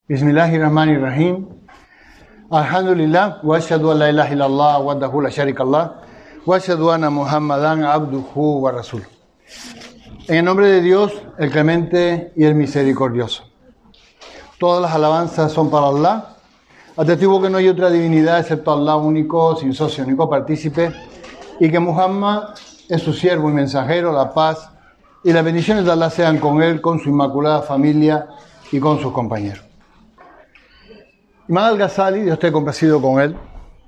Bismillahirrahmanirrahim. Alhamdulillah, wa ashhadu an la ilaha illallah wahdahu la sharika lah, wa ashhadu anna Muhammadan abduhu wa rasuluh. En el nombre de Dios, el clemente y el misericordioso. Todas las alabanzas son para Allah. Atestigo que no hay otra divinidad excepto Allah único, sin socio, único partícipe, y que Muhammad es su siervo y mensajero. La paz y las bendiciones de Allah sean con él, con su inmaculada familia y con sus compañeros. Imam al-Ghazali, Dios esté complacido con él,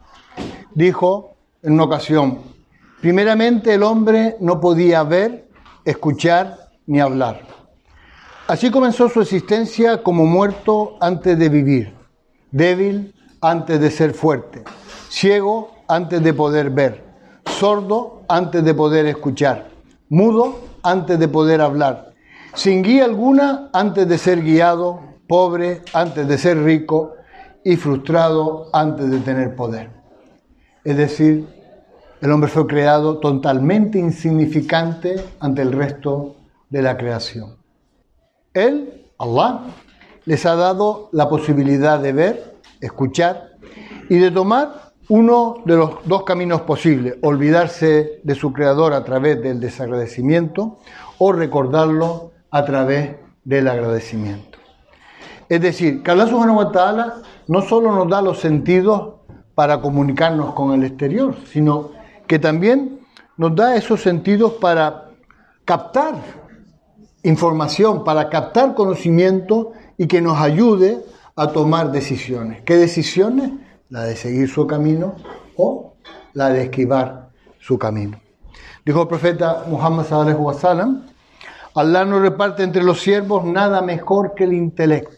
dijo en una ocasión: primeramente el hombre no podía ver, escuchar ni hablar. Así comenzó su existencia como muerto antes de vivir, débil antes de ser fuerte, ciego antes de poder ver, sordo antes de poder escuchar, mudo antes de poder hablar, sin guía alguna antes de ser guiado, pobre antes de ser rico y frustrado antes de tener poder. Es decir, el hombre fue creado totalmente insignificante ante el resto de la creación. Él, Allah, les ha dado la posibilidad de ver, escuchar y de tomar uno de los dos caminos posibles: olvidarse de su creador a través del desagradecimiento o recordarlo a través del agradecimiento. Es decir, que Allah subhanahu wa ta'ala no solo nos da los sentidos para comunicarnos con el exterior, sino que también nos da esos sentidos para captar información, para captar conocimiento y que nos ayude a tomar decisiones. ¿Qué decisiones? La de seguir su camino o la de esquivar su camino. Dijo el profeta Muhammad sallallahu alaihi wasallam: Allah no reparte entre los siervos nada mejor que el intelecto.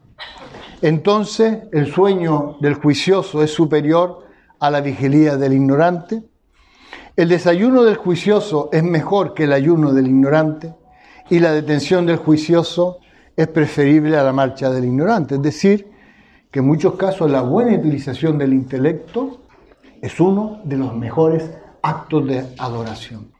Entonces, el sueño del juicioso es superior a la vigilia del ignorante. El desayuno del juicioso es mejor que el ayuno del ignorante. Y la detención del juicioso es preferible a la marcha del ignorante. Es decir, que en muchos casos la buena utilización del intelecto es uno de los mejores actos de adoración.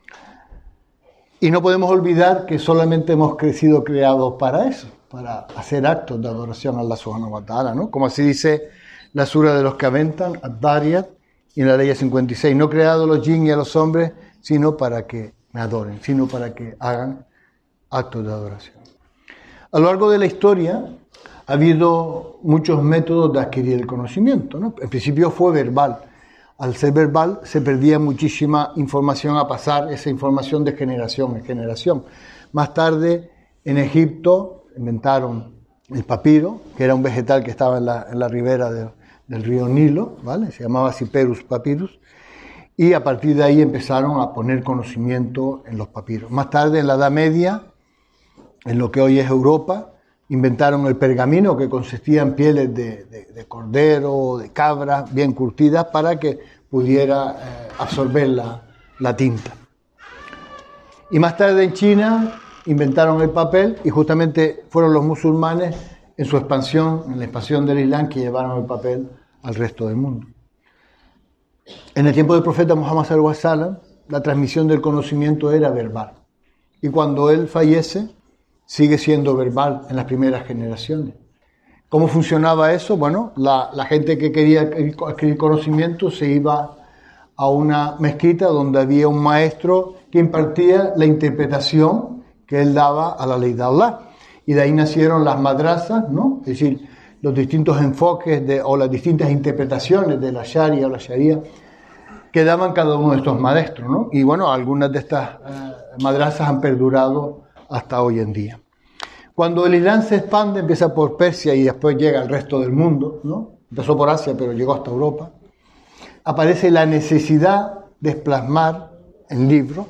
Y no podemos olvidar que solamente hemos sido creados para eso, para hacer actos de adoración a Allah subhanahu wa ta'ala, ¿no? Como así dice la sura de los que aventan, Ad-Dariyat, y en la ley 56, no he creado a los jinn y a los hombres, sino para que me adoren, sino para que hagan actos de adoración. A lo largo de la historia ha habido muchos métodos de adquirir el conocimiento, ¿no? En principio fue verbal. Al ser verbal se perdía muchísima información a pasar esa información de generación en generación. Más tarde, en Egipto, inventaron el papiro, que era un vegetal que estaba en la ribera del río Nilo, ¿vale? Se llamaba Cyperus papyrus, y a partir de ahí empezaron a poner conocimiento en los papiros. Más tarde, en la Edad Media, en lo que hoy es Europa, inventaron el pergamino, que consistía en pieles de cordero, de cabra, bien curtidas, para que pudiera absorber la tinta. Y más tarde en China inventaron el papel, y justamente fueron los musulmanes en su expansión, en la expansión del Islam, que llevaron el papel al resto del mundo. En el tiempo del profeta Muhammad sallallahu alaihi wasallam, la transmisión del conocimiento era verbal. Y cuando él fallece, sigue siendo verbal en las primeras generaciones. ¿Cómo funcionaba eso? Bueno, la gente que quería adquirir conocimiento se iba a una mezquita donde había un maestro que impartía la interpretación que él daba a la ley de Allah. Y de ahí nacieron las madrasas, ¿no? Es decir, los distintos enfoques o las distintas interpretaciones de la Sharia o la Sharia que daban cada uno de estos maestros, ¿no? Y bueno, algunas de estas madrasas han perdurado hasta hoy en día. Cuando el Islam se expande, empieza por Persia y después llega al resto del mundo, ¿no? Empezó por Asia, pero llegó hasta Europa. Aparece la necesidad de plasmar en libros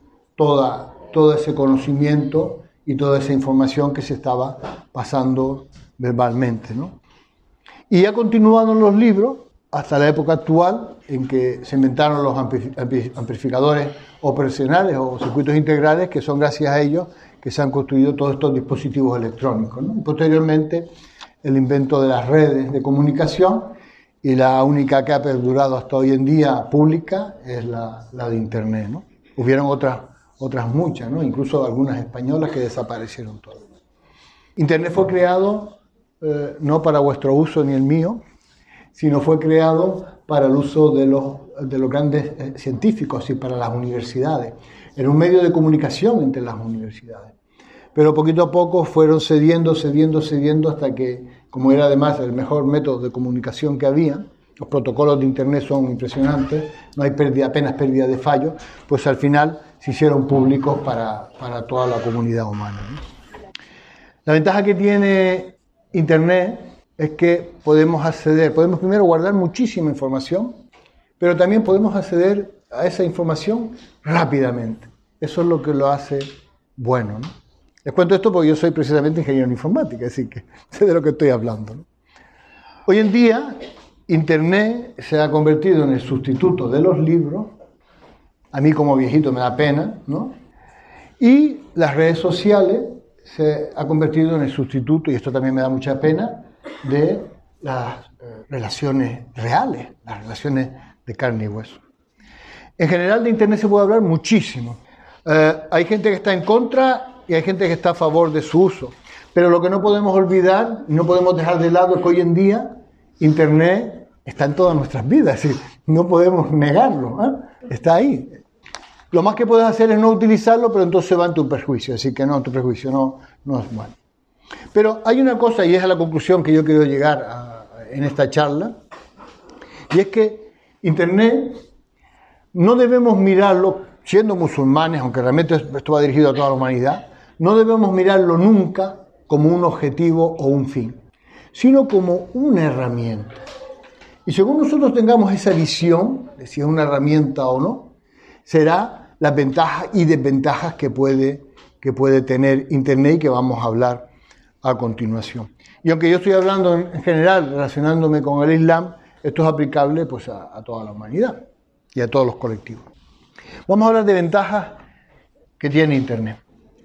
todo ese conocimiento y toda esa información que se estaba pasando verbalmente, ¿no? Y ha continuado en los libros hasta la época actual, en que se inventaron los amplificadores operacionales o circuitos integrales, que son gracias a ellos que se han construido todos estos dispositivos electrónicos, ¿no? Y posteriormente, el invento de las redes de comunicación, y la única que ha perdurado hasta hoy en día pública es la de Internet, ¿no? Hubieron otras muchas, ¿no? Incluso algunas españolas que desaparecieron todas. Internet fue creado no para vuestro uso ni el mío, sino fue creado para el uso de los grandes científicos y para las universidades. Era un medio de comunicación entre las universidades. Pero poquito a poco fueron cediendo hasta que, como era además el mejor método de comunicación que había, los protocolos de Internet son impresionantes, no hay apenas pérdida de fallos, pues al final se hicieron públicos para toda la comunidad humana, ¿no? La ventaja que tiene Internet es que podemos primero guardar muchísima información, pero también podemos acceder a esa información rápidamente. Eso es lo que lo hace bueno, ¿no? Les cuento esto porque yo soy precisamente ingeniero en informática, así que sé de lo que estoy hablando, ¿no? Hoy en día, Internet se ha convertido en el sustituto de los libros. A mí como viejito me da pena, ¿no? Y las redes sociales se ha convertido en el sustituto, y esto también me da mucha pena, de las relaciones reales, las relaciones de carne y hueso. En general de Internet se puede hablar muchísimo. Hay gente que está en contra y hay gente que está a favor de su uso. Pero lo que no podemos olvidar, no podemos dejar de lado, es que hoy en día Internet está en todas nuestras vidas, es decir, no podemos negarlo, ¿eh? Está ahí. Lo más que puedes hacer es no utilizarlo, pero entonces va en tu perjuicio, así que no, tu perjuicio no es bueno. Pero hay una cosa, y es a la conclusión que yo quiero llegar en esta charla, y es que Internet no debemos mirarlo, siendo musulmanes, aunque realmente esto va dirigido a toda la humanidad, no debemos mirarlo nunca como un objetivo o un fin, sino como una herramienta. Y según nosotros tengamos esa visión de si es una herramienta o no, será las ventajas y desventajas que puede tener Internet y que vamos a hablar a continuación. Y aunque yo estoy hablando en general, relacionándome con el Islam, esto es aplicable pues, a toda la humanidad y a todos los colectivos. Vamos a hablar de ventajas que tiene Internet.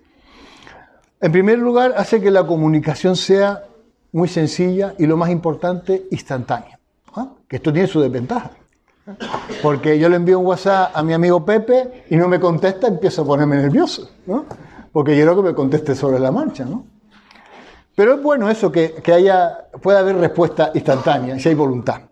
En primer lugar, hace que la comunicación sea muy sencilla y, lo más importante, instantánea. Que esto tiene su desventaja. Porque yo le envío un WhatsApp a mi amigo Pepe y no me contesta, empiezo a ponerme nervioso, ¿no? Porque quiero que me conteste sobre la marcha, ¿no? Pero es bueno eso, que pueda haber respuesta instantánea, si hay voluntad.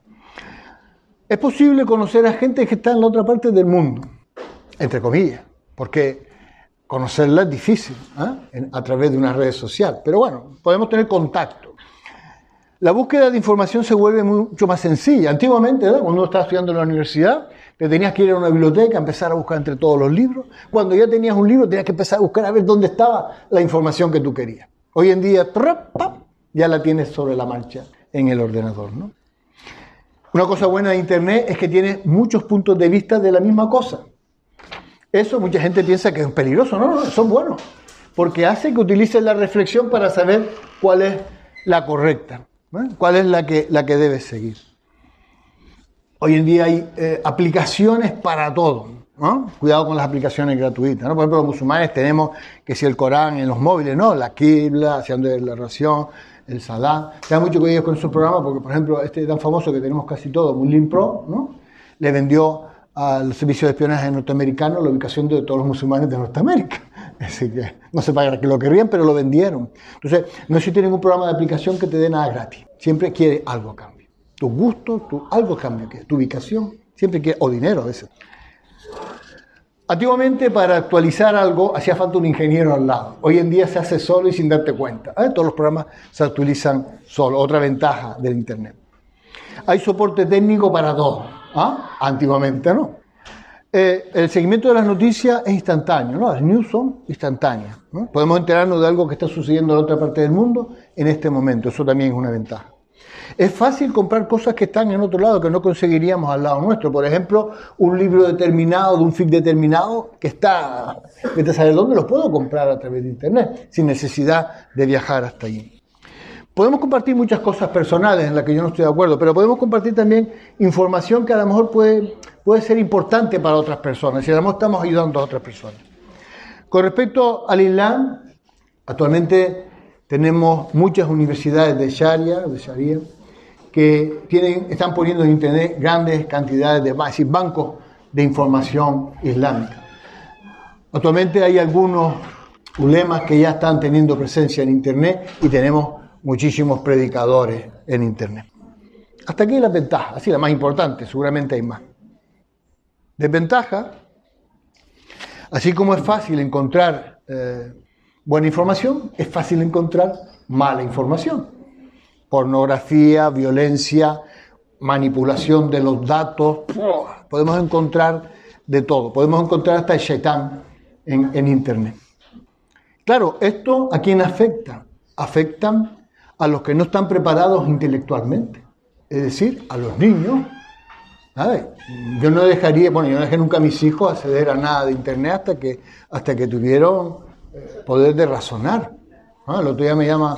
Es posible conocer a gente que está en la otra parte del mundo, entre comillas, porque conocerla es difícil, a través de una red social. Pero bueno, podemos tener contacto. La búsqueda de información se vuelve mucho más sencilla. Antiguamente, ¿verdad? Cuando uno estaba estudiando en la universidad, te tenías que ir a una biblioteca, empezar a buscar entre todos los libros. Cuando ya tenías un libro, tenías que empezar a buscar a ver dónde estaba la información que tú querías. Hoy en día, ya la tienes sobre la marcha en el ordenador, ¿no? Una cosa buena de Internet es que tiene muchos puntos de vista de la misma cosa. Eso mucha gente piensa que es peligroso. No, eso es bueno, porque hace que utilices la reflexión para saber cuál es la correcta, ¿no? Cuál es la que debes seguir. Hoy en día hay aplicaciones para todo, ¿no? Cuidado con las aplicaciones gratuitas, ¿no? Por ejemplo, los musulmanes tenemos que si el Corán en los móviles, ¿no? La Qibla, haciendo la oración, el Salah. Se da mucho con ellos con esos programas porque, por ejemplo, este tan famoso que tenemos casi todos, Muslim Pro, ¿no? Le vendió al servicio de espionaje norteamericano la ubicación de todos los musulmanes de Norteamérica. Así que no sé para qué lo querrían, pero lo vendieron. Entonces, no existe ningún programa de aplicación que te dé nada gratis. Siempre quiere algo a cambio. Tu gusto, algo a cambio. Tu ubicación, siempre quiere, o dinero a veces. Antiguamente, para actualizar algo, hacía falta un ingeniero al lado. Hoy en día se hace solo y sin darte cuenta. Todos los programas se actualizan solo. Otra ventaja del Internet. Hay soporte técnico para todo. Antiguamente no. El seguimiento de las noticias es instantáneo, ¿no? Las news son instantáneas, ¿no? Podemos enterarnos de algo que está sucediendo en otra parte del mundo en este momento. Eso también es una ventaja. Es fácil comprar cosas que están en otro lado que no conseguiríamos al lado nuestro. Por ejemplo, un libro determinado de un fic determinado que está, vete a saber dónde, lo puedo comprar a través de Internet sin necesidad de viajar hasta allí. Podemos compartir muchas cosas personales en las que yo no estoy de acuerdo, pero podemos compartir también información que a lo mejor puede ser importante para otras personas, y a lo mejor estamos ayudando a otras personas. Con respecto al Islam, actualmente tenemos muchas universidades de Sharia que están poniendo en Internet grandes cantidades de bancos de información islámica. Actualmente hay algunos ulemas que ya están teniendo presencia en Internet y tenemos muchísimos predicadores en Internet. Hasta aquí las ventajas, así la más importante, seguramente hay más. Desventaja, así como es fácil encontrar buena información, es fácil encontrar mala información. Pornografía, violencia, manipulación de los datos, podemos encontrar de todo, podemos encontrar hasta el Shaitán en Internet. Claro, ¿esto a quién afecta? Afectan a los que no están preparados intelectualmente, es decir, a los niños. ¿Sabes? Yo no dejé nunca a mis hijos acceder a nada de Internet hasta que tuvieron poder de razonar. El otro día me llama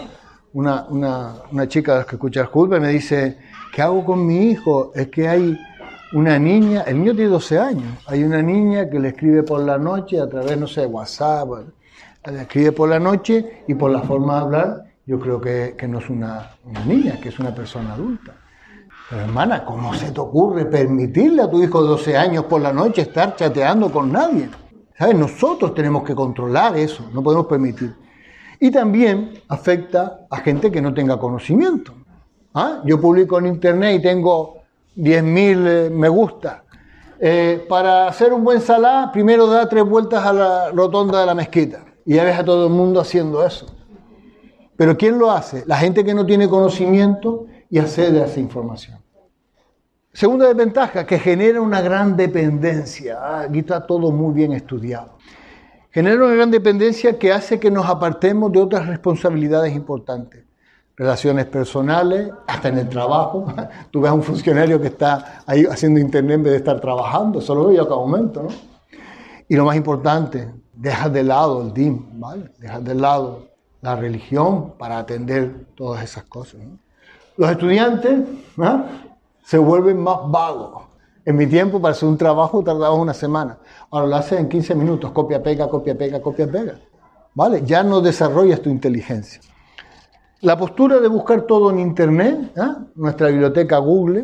una chica de las que escucha el Jutba y me dice, ¿qué hago con mi hijo? Es que hay una niña, el niño tiene 12 años, hay una niña que le escribe por la noche a través, no sé, WhatsApp, le escribe por la noche y por la forma de hablar, yo creo que no es una niña, que es una persona adulta. Pero hermana, ¿cómo se te ocurre permitirle a tu hijo de 12 años por la noche estar chateando con nadie? ¿Sabes? Nosotros tenemos que controlar eso, no podemos permitir. Y también afecta a gente que no tenga conocimiento. Yo publico en Internet y tengo 10.000 me gusta. Para hacer un buen salá, primero da 3 vueltas a la rotonda de la mezquita. Y ya ves a todo el mundo haciendo eso. Pero ¿quién lo hace? La gente que no tiene conocimiento y accede a esa información. Segunda desventaja, que genera una gran dependencia. Aquí está todo muy bien estudiado. Genera una gran dependencia que hace que nos apartemos de otras responsabilidades importantes. Relaciones personales, hasta en el trabajo. Tú ves a un funcionario que está ahí haciendo Internet en vez de estar trabajando. Eso lo veo yo a cada momento, ¿no? Y lo más importante, dejas de lado el din, ¿vale? Dejas de lado la religión para atender todas esas cosas, ¿no? Los estudiantes se vuelven más vagos. En mi tiempo, para hacer un trabajo, tardaba una semana. Ahora lo haces en 15 minutos, copia, pega, copia, pega, copia, pega. ¿Vale? Ya no desarrollas tu inteligencia. La postura de buscar todo en Internet, nuestra biblioteca Google,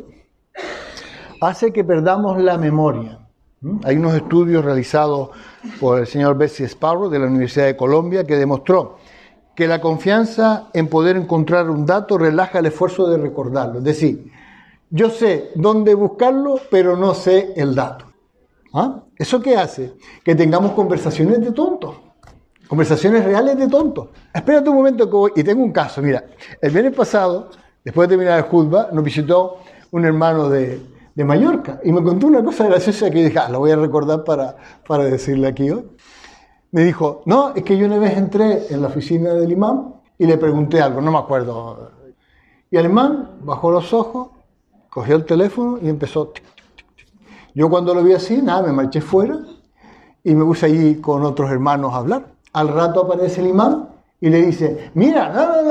hace que perdamos la memoria. Hay unos estudios realizados por el señor Bessie Sparrow de la Universidad de Colombia que demostró que la confianza en poder encontrar un dato relaja el esfuerzo de recordarlo. Es decir, yo sé dónde buscarlo, pero no sé el dato. ¿Eso qué hace? Que tengamos conversaciones de tontos. Conversaciones reales de tontos. Espérate un momento que voy. Y tengo un caso, mira. El viernes pasado, después de terminar el Jutba, nos visitó un hermano de Mallorca y me contó una cosa graciosa que dije, la voy a recordar para decirle aquí hoy. Me dijo, no, es que yo una vez entré en la oficina del imán y le pregunté algo, no me acuerdo. Y el imán bajó los ojos, cogió el teléfono y empezó. Yo cuando lo vi así, me marché fuera y me puse allí con otros hermanos a hablar. Al rato aparece el imán y le dice, mira,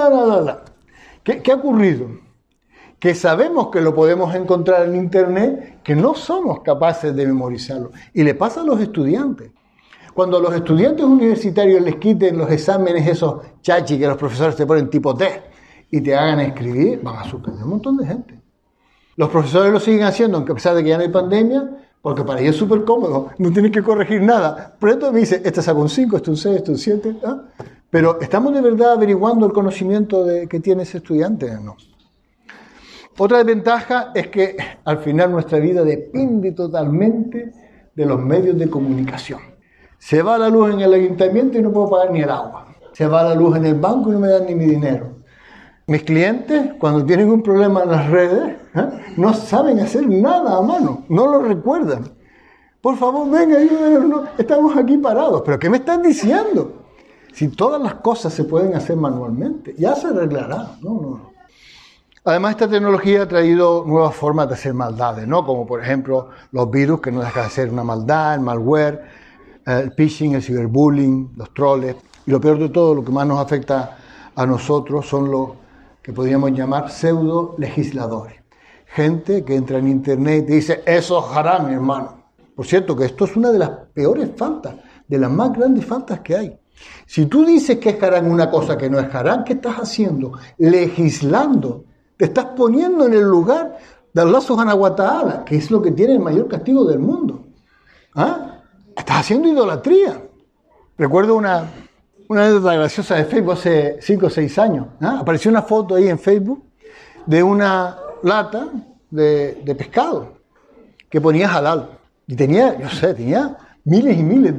¿Qué ha ocurrido? Que sabemos que lo podemos encontrar en Internet, que no somos capaces de memorizarlo. Y le pasa a los estudiantes. Cuando a los estudiantes universitarios les quiten los exámenes esos chachi que los profesores te ponen tipo test y te hagan escribir, van a suspender un montón de gente. Los profesores lo siguen haciendo, aunque a pesar de que ya no hay pandemia, porque para ellos es súper cómodo, no tienen que corregir nada. Por esto me dice, este saca un 5, este un 6, este un 7. Pero ¿estamos de verdad averiguando el conocimiento que tiene ese estudiante? No. Otra desventaja es que al final nuestra vida depende totalmente de los medios de comunicación. Se va la luz en el ayuntamiento y no puedo pagar ni el agua. Se va la luz en el banco y no me dan ni mi dinero. Mis clientes, cuando tienen un problema en las redes, no saben hacer nada a mano, no lo recuerdan. Por favor, venga, ayúdenos, no, estamos aquí parados. ¿Pero qué me estás diciendo? Si todas las cosas se pueden hacer manualmente, ya se arreglará. No. Además, esta tecnología ha traído nuevas formas de hacer maldades, ¿no? Como por ejemplo los virus, que no dejan de ser una maldad, el malware, el phishing, el ciberbullying, los troles. Y lo peor de todo, lo que más nos afecta a nosotros son los que podríamos llamar pseudo legisladores. Gente que entra en Internet y te dice, eso es haram, hermano. Por cierto, que esto es una de las peores faltas, de las más grandes faltas que hay. Si tú dices que es haram una cosa que no es haram, ¿qué estás haciendo? Legislando. Te estás poniendo en el lugar de Allah subhanahu wa ta'ala, que es lo que tiene el mayor castigo del mundo. Estás haciendo idolatría. Recuerdo una anécdota graciosa de Facebook hace 5 o 6 años. Apareció una foto ahí en Facebook de una lata de pescado que ponía halal. Y tenía miles y miles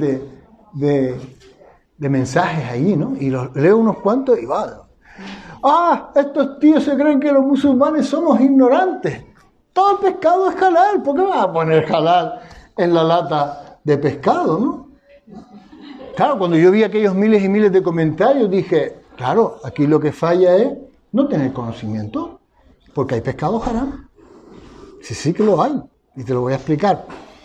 de mensajes ahí, ¿no? Y los leo unos cuantos y va. Estos tíos se creen que los musulmanes somos ignorantes. Todo el pescado es halal. ¿Por qué vas a poner halal en la lata de pescado, no? Claro, cuando yo vi aquellos miles y miles de comentarios, dije, claro, aquí lo que falla es no tener conocimiento, porque hay pescado haram. Sí que lo hay, y te lo voy a explicar.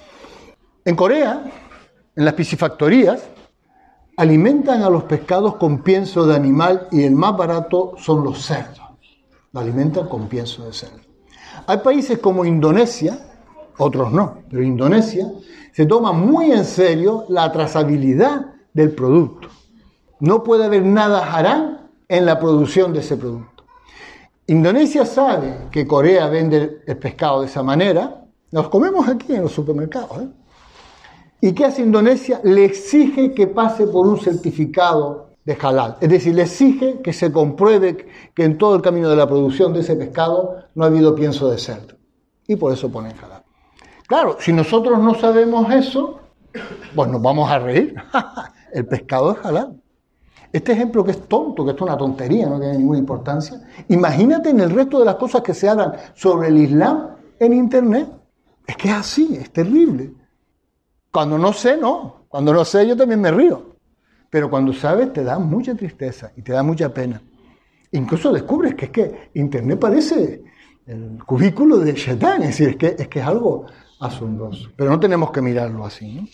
En Corea, en las piscifactorías, alimentan a los pescados con pienso de animal y el más barato son los cerdos. Lo alimentan con pienso de cerdo. Hay países como Indonesia, otros no, pero Indonesia se toma muy en serio la trazabilidad del producto. No puede haber nada haram en la producción de ese producto. Indonesia sabe que Corea vende el pescado de esa manera. Los comemos aquí en los supermercados, ¿Y qué hace Indonesia? Le exige que pase por un certificado de halal. Es decir, le exige que se compruebe que en todo el camino de la producción de ese pescado no ha habido pienso de cerdo. Y por eso ponen halal. Claro, si nosotros no sabemos eso, pues nos vamos a reír. El pescado es halal. Este ejemplo que es tonto, que es una tontería, no tiene ninguna importancia. Imagínate en el resto de las cosas que se hablan sobre el Islam en Internet. Es que es así, es terrible. Cuando no sé, no. Cuando no sé, yo también me río. Pero cuando sabes, te da mucha tristeza y te da mucha pena. Incluso descubres que es que Internet parece el cubículo de Shetán. Es decir, es que es algo asombroso. Pero no tenemos que mirarlo así, ¿no?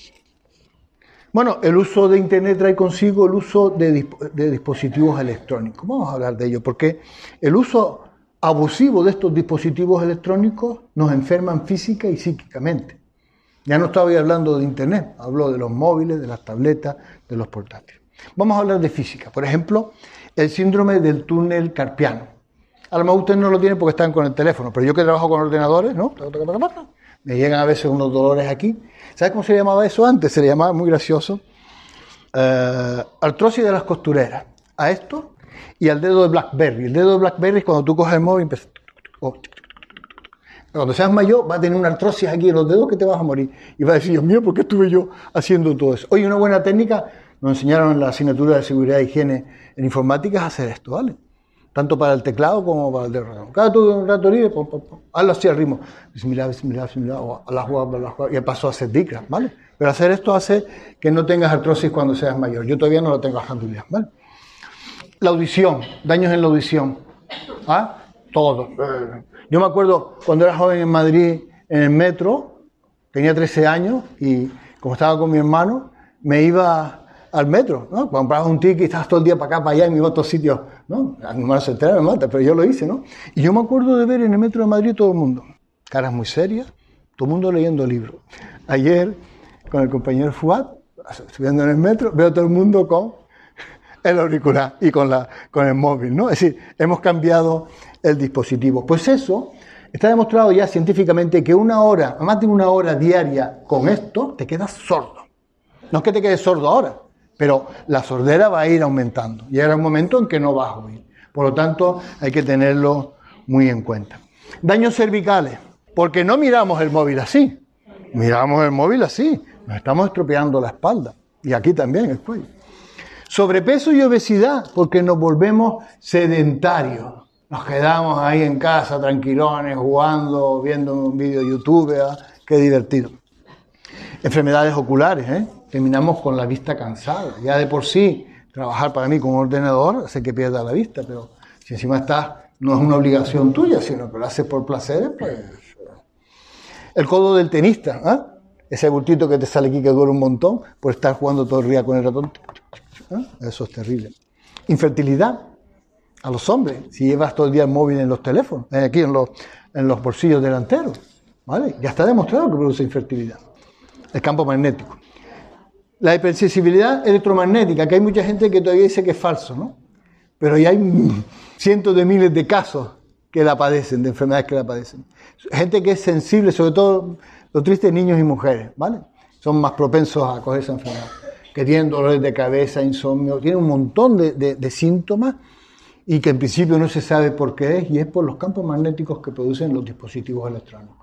Bueno, el uso de Internet trae consigo el uso de dispositivos electrónicos. Vamos a hablar de ello, porque el uso abusivo de estos dispositivos electrónicos nos enferman física y psíquicamente. Ya no estaba hablando de Internet, hablo de los móviles, de las tabletas, de los portátiles. Vamos a hablar de física. Por ejemplo, el síndrome del túnel carpiano. A lo mejor ustedes no lo tienen porque están con el teléfono, pero yo que trabajo con ordenadores, ¿no? Me llegan a veces unos dolores aquí. ¿Sabes cómo se llamaba eso antes? Se le llamaba, muy gracioso, artrosis de las costureras. A esto y al dedo de BlackBerry. El dedo de BlackBerry es cuando tú coges el móvil y empiezas... Cuando seas mayor, vas a tener una artrosis aquí en los dedos que te vas a morir. Y vas a decir, Dios mío, ¿por qué estuve yo haciendo todo eso? Oye, una buena técnica, nos enseñaron en la asignatura de seguridad e higiene en informática, es hacer esto, ¿vale? Tanto para el teclado como para el dedo ratón. Cada un rato libre, hazlo así al ritmo. Bismillah, o Allah, y paso a hacer dikra, ¿vale? Pero hacer esto hace que no tengas artrosis cuando seas mayor. Yo todavía no lo tengo, alhamdulillah, ¿vale? La audición, daños en la audición. Todo. Yo me acuerdo cuando era joven en Madrid, en el metro, tenía 13 años y como estaba con mi hermano, me iba al metro, ¿no? Comprabas un ticket y estabas todo el día para acá, para allá, y me iba a otros sitios, ¿no? A mi hermano se entera, me mata, pero yo lo hice, ¿no? Y yo me acuerdo de ver en el metro de Madrid todo el mundo, caras muy serias, todo el mundo leyendo libros. Ayer, con el compañero Fuad, subiendo en el metro, veo todo el mundo con el auricular y con el móvil, ¿no? Es decir, hemos cambiado el dispositivo. Pues eso está demostrado ya científicamente que más de una hora diaria con esto, te quedas sordo. No es que te quedes sordo ahora, pero la sordera va a ir aumentando. Llegará un momento en que no vas a oír. Por lo tanto, hay que tenerlo muy en cuenta. Daños cervicales, porque no miramos el móvil así. Miramos el móvil así. Nos estamos estropeando la espalda. Y aquí también el cuello. Sobrepeso y obesidad, porque nos volvemos sedentarios. Nos quedamos ahí en casa, tranquilones, jugando, viendo un vídeo de YouTube. Qué divertido. Enfermedades oculares, terminamos con la vista cansada. Ya de por sí, trabajar para mí con un ordenador hace que pierda la vista, pero si encima no es una obligación tuya, sino que lo haces por placer, pues... El codo del tenista, ese bultito que te sale aquí que duele un montón por estar jugando todo el día con el ratón. Eso es terrible. Infertilidad a los hombres, si llevas todo el día el móvil en los teléfonos, aquí en los bolsillos delanteros, ¿vale? Ya está demostrado que produce infertilidad. El campo magnético. La hipersensibilidad electromagnética, que hay mucha gente que todavía dice que es falso, ¿no? Pero ya hay cientos de miles de casos que la padecen, de enfermedades que la padecen. Gente que es sensible, sobre todo los tristes niños y mujeres, ¿vale? Son más propensos a coger esa enfermedad. que tienen dolores de cabeza, insomnio, tienen un montón de síntomas y que en principio no se sabe por qué es, y es por los campos magnéticos que producen los dispositivos electrónicos.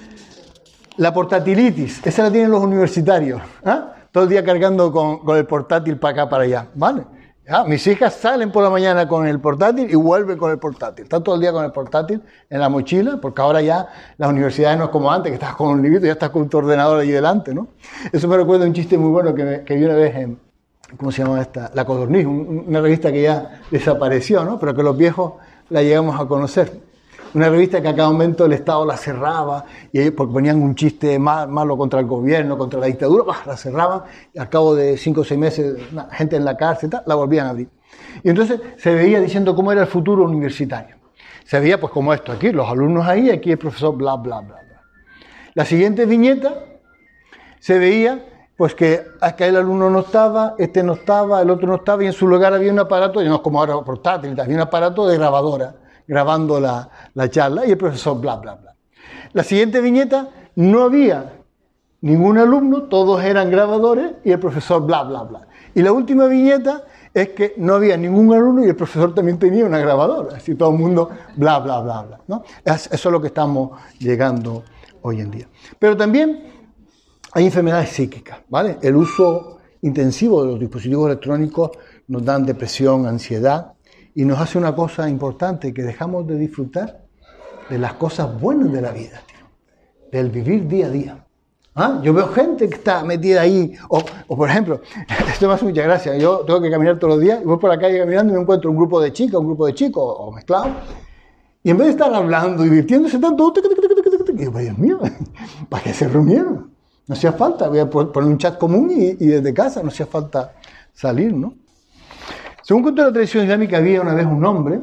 La portatilitis, esa la tienen los universitarios, todo el día cargando con el portátil para acá, para allá, ¿vale? Mis hijas salen por la mañana con el portátil y vuelven con el portátil. Están todo el día con el portátil en la mochila, porque ahora ya las universidades no es como antes, que estás con un librito y ya estás con tu ordenador allí delante, ¿no? Eso me recuerda un chiste muy bueno que vi una vez en, ¿cómo se llama esta? La Codorniz, una revista que ya desapareció, ¿no? Pero que los viejos la llegamos a conocer. Una revista que a cada momento el Estado la cerraba, y ellos porque ponían un chiste malo contra el gobierno, contra la dictadura, la cerraban, y al cabo de 5 o 6 meses, gente en la cárcel, la volvían a abrir. Y entonces se veía diciendo cómo era el futuro universitario. Se veía pues como esto, aquí los alumnos ahí, aquí el profesor bla, bla, bla, bla. La siguiente viñeta se veía pues que aquel alumno no estaba, este no estaba, el otro no estaba, y en su lugar había un aparato, y no es como ahora portátil, había un aparato de grabadora, grabando la charla, y el profesor bla, bla, bla. La siguiente viñeta no había ningún alumno, todos eran grabadores, y el profesor bla, bla, bla. Y la última viñeta es que no había ningún alumno y el profesor también tenía una grabadora, así todo el mundo bla, bla, bla, bla, ¿no? Eso es lo que estamos llegando hoy en día. Pero también hay enfermedades psíquicas, ¿vale? El uso intensivo de los dispositivos electrónicos nos dan depresión, ansiedad, y nos hace una cosa importante, que dejamos de disfrutar de las cosas buenas de la vida, tío, del vivir día a día. Yo veo gente que está metida ahí, o por ejemplo, esto me hace mucha gracia, yo tengo que caminar todos los días, y voy por la calle caminando y me encuentro un grupo de chicas, un grupo de chicos, o mezclados, y en vez de estar hablando, divirtiéndose tanto, digo, Dios mío, ¿para qué se reunieron? No hacía falta, voy a poner un chat común y desde casa no hacía falta salir, ¿no? Según cuenta la tradición islámica, había una vez un hombre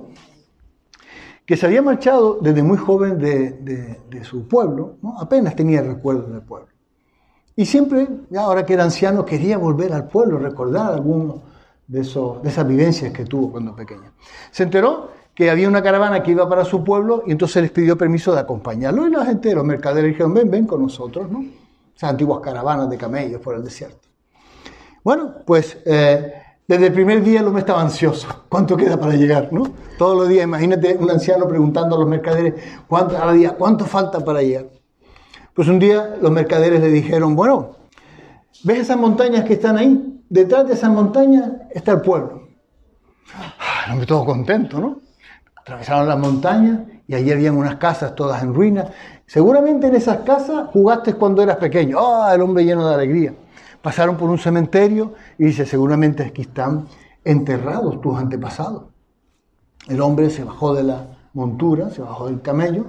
que se había marchado desde muy joven de su pueblo, ¿no? Apenas tenía recuerdos del pueblo. Y siempre, ya ahora que era anciano, quería volver al pueblo, recordar alguno de esas vivencias que tuvo cuando pequeño. Se enteró que había una caravana que iba para su pueblo y entonces les pidió permiso de acompañarlo. Y la gente, los mercaderes dijeron, ven con nosotros, ¿no? Esas antiguas caravanas de camellos por el desierto. Bueno, pues desde el primer día el hombre estaba ansioso. ¿Cuánto queda para llegar, no? Todos los días, imagínate un anciano preguntando a los mercaderes, ¿cuánto falta para llegar? Pues un día los mercaderes le dijeron, bueno, ¿ves esas montañas que están ahí? Detrás de esas montañas está el pueblo. El hombre todo contento, ¿no? Atravesaron las montañas y allí habían unas casas todas en ruinas. Seguramente en esas casas jugaste cuando eras pequeño. El hombre lleno de alegría. Pasaron por un cementerio y dice, seguramente aquí están enterrados tus antepasados. El hombre se bajó de la montura, se bajó del camello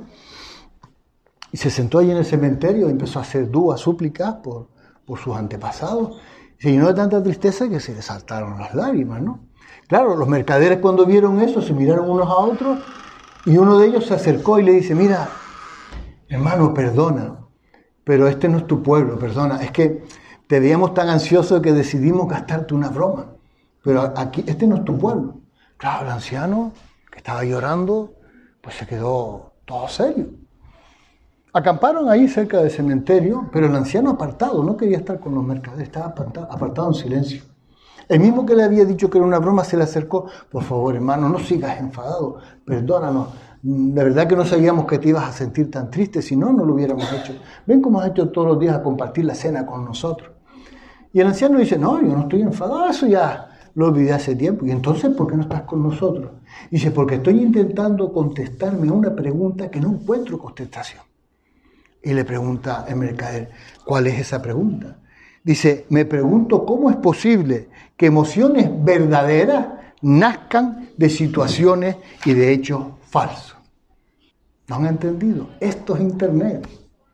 y se sentó allí en el cementerio y empezó a hacer dúas, súplicas por sus antepasados. Se llenó de tanta tristeza que se le saltaron las lágrimas, ¿no? Claro, los mercaderes cuando vieron eso se miraron unos a otros y uno de ellos se acercó y le dice, mira, hermano, perdona, pero este no es tu pueblo, perdona, es que te veíamos tan ansioso que decidimos gastarte una broma, pero aquí, este no es tu pueblo. Claro, el anciano, que estaba llorando, pues se quedó todo serio. Acamparon ahí cerca del cementerio, pero el anciano apartado, no quería estar con los mercaderes, estaba apartado en silencio. El mismo que le había dicho que era una broma se le acercó, por favor, hermano, no sigas enfadado, perdónanos. De verdad que no sabíamos que te ibas a sentir tan triste, si no, no lo hubiéramos hecho. Ven como has hecho todos los días a compartir la cena con nosotros. Y el anciano dice, no, yo no estoy enfadado, eso ya lo olvidé hace tiempo. Y entonces, ¿por qué no estás con nosotros? Dice, porque estoy intentando contestarme a una pregunta que no encuentro contestación. Y le pregunta el mercader, ¿cuál es esa pregunta? Dice, me pregunto cómo es posible que emociones verdaderas nazcan de situaciones y de hechos falsos. ¿No han entendido? Esto es Internet.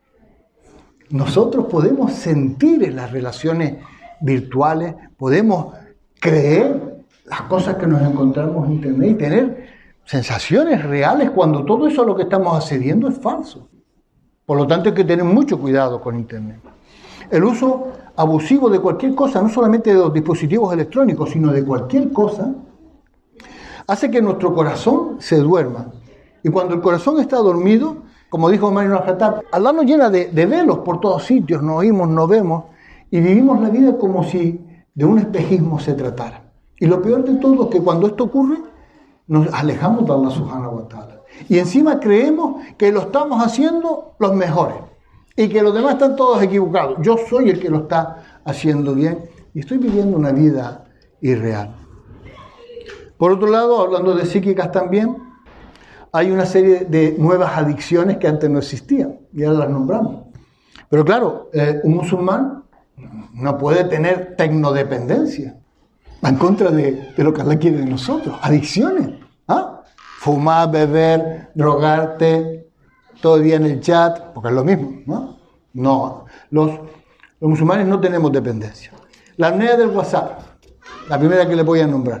Nosotros podemos sentir en las relaciones virtuales, podemos creer las cosas que nos encontramos en Internet y tener sensaciones reales cuando todo eso a lo que estamos accediendo es falso. Por lo tanto hay que tener mucho cuidado con Internet. El uso abusivo de cualquier cosa, no solamente de los dispositivos electrónicos, sino de cualquier cosa, hace que nuestro corazón se duerma. Y cuando el corazón está dormido, como dijo Omar ibn al-Khattab, Allah nos llena de velos por todos sitios, no oímos, no vemos, y vivimos la vida como si de un espejismo se tratara. Y lo peor de todo es que cuando esto ocurre, nos alejamos de Allah subhanahu wa ta'ala. Y encima creemos que lo estamos haciendo los mejores y que los demás están todos equivocados. Yo soy el que lo está haciendo bien y estoy viviendo una vida irreal. Por otro lado, hablando de psíquicas también, hay una serie de nuevas adicciones que antes no existían y ahora las nombramos. Pero claro, un musulmán no puede tener tecnodependencia. Va en contra de lo que Allah quiere de nosotros. Adicciones. ¿Ah? Fumar, beber, drogarte, todo el día en el chat, porque es lo mismo, ¿no? No, los musulmanes no tenemos dependencia. La apnea del WhatsApp, la primera que les voy a nombrar.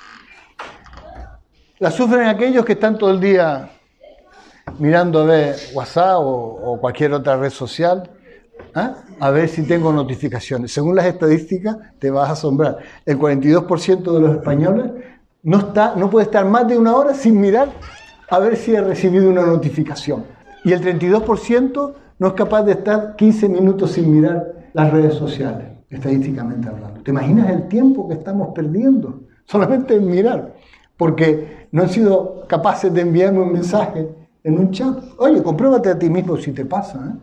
La sufren aquellos que están todo el día mirando a ver WhatsApp o cualquier otra red social, a ver si tengo notificaciones. Según las estadísticas, te vas a asombrar. El 42% de los españoles no puede estar más de una hora sin mirar a ver si ha recibido una notificación. Y el 32% no es capaz de estar 15 minutos sin mirar las redes sociales, estadísticamente hablando. ¿Te imaginas el tiempo que estamos perdiendo solamente en mirar? Porque no han sido capaces de enviarme un mensaje en un chat. Oye, compruébate a ti mismo si te pasa.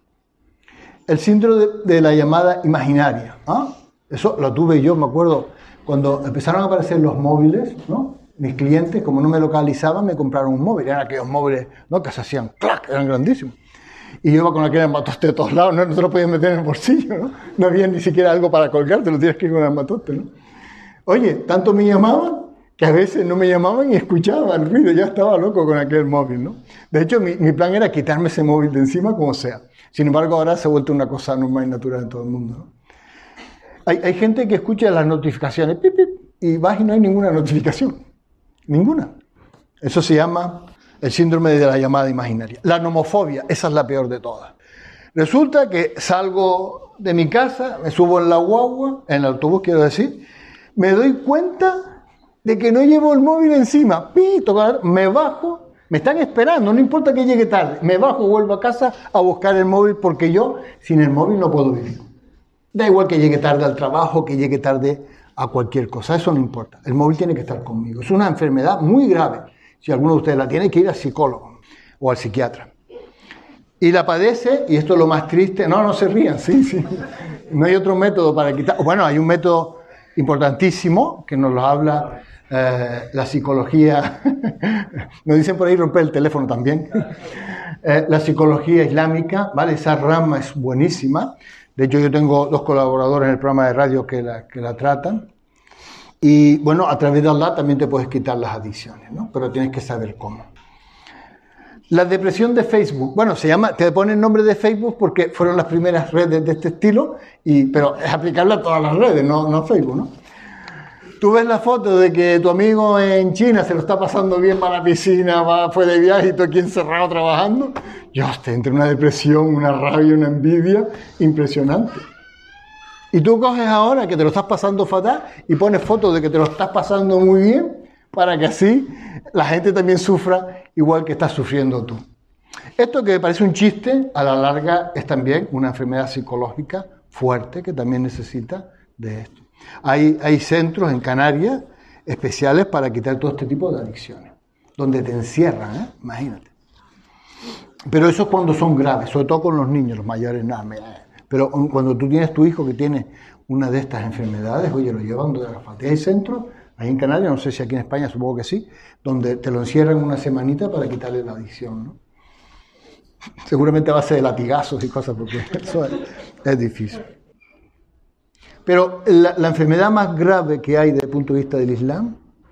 El síndrome de la llamada imaginaria. Eso lo tuve yo, me acuerdo, cuando empezaron a aparecer los móviles, ¿no? Mis clientes, como no me localizaban, me compraron un móvil. Eran aquellos móviles, ¿no?, que se hacían ¡clac!, eran grandísimos. Y yo iba con aquel armatoste de todos lados, no te lo podías meter en el bolsillo, ¿no? No había ni siquiera algo para colgarte, lo tienes que ir con el armatoste, ¿no? Oye, tanto me llamaban que a veces no me llamaban y escuchaba el ruido, ya estaba loco con aquel móvil, ¿no? De hecho, mi plan era quitarme ese móvil de encima como sea. Sin embargo, ahora se ha vuelto una cosa normal y natural en todo el mundo, ¿no? Hay gente que escucha las notificaciones, pip, pip, y vas y no hay ninguna notificación. Ninguna. Eso se llama el síndrome de la llamada imaginaria. La nomofobia, esa es la peor de todas. Resulta que salgo de mi casa, me subo en la guagua, en el autobús quiero decir, me doy cuenta de que no llevo el móvil encima. Me bajo, me están esperando, no importa que llegue tarde. Me bajo, vuelvo a casa a buscar el móvil porque yo sin el móvil no puedo vivir. Da igual que llegue tarde al trabajo, que llegue tarde a cualquier cosa, eso no importa. El móvil tiene que estar conmigo. Es una enfermedad muy grave. Si alguno de ustedes la tiene, hay que ir al psicólogo o al psiquiatra. Y la padece, y esto es lo más triste, no se rían, sí. No hay otro método para quitar. Bueno, hay un método importantísimo que nos lo habla la psicología. Nos dicen por ahí romper el teléfono también. La psicología islámica, ¿vale? Esa rama es buenísima. De hecho, yo tengo 2 colaboradores en el programa de radio que la tratan. Y bueno, a través de Allah también te puedes quitar las adicciones, ¿no? Pero tienes que saber cómo. La depresión de Facebook. Bueno, te pone el nombre de Facebook porque fueron las primeras redes de este estilo, pero es aplicable a todas las redes, no a Facebook, ¿no? Tú ves la foto de que tu amigo en China se lo está pasando bien, va a la piscina, fue de viaje y tú aquí encerrado trabajando. Te entra una depresión, una rabia, una envidia impresionante. Y tú coges ahora que te lo estás pasando fatal y pones fotos de que te lo estás pasando muy bien para que así la gente también sufra igual que estás sufriendo tú. Esto que parece un chiste, a la larga es también una enfermedad psicológica fuerte que también necesita de esto. Hay centros en Canarias especiales para quitar todo este tipo de adicciones, donde te encierran, imagínate. Pero eso es cuando son graves, sobre todo con los niños, los mayores nada. Pero cuando tú tienes tu hijo que tiene una de estas enfermedades, oye, lo llevan donde haga falta. Hay centros, ahí en Canarias, no sé si aquí en España, supongo que sí, donde te lo encierran una semanita para quitarle la adicción, ¿no? Seguramente a base de latigazos y cosas, porque eso es difícil. Pero la enfermedad más grave que hay desde el punto de vista del Islam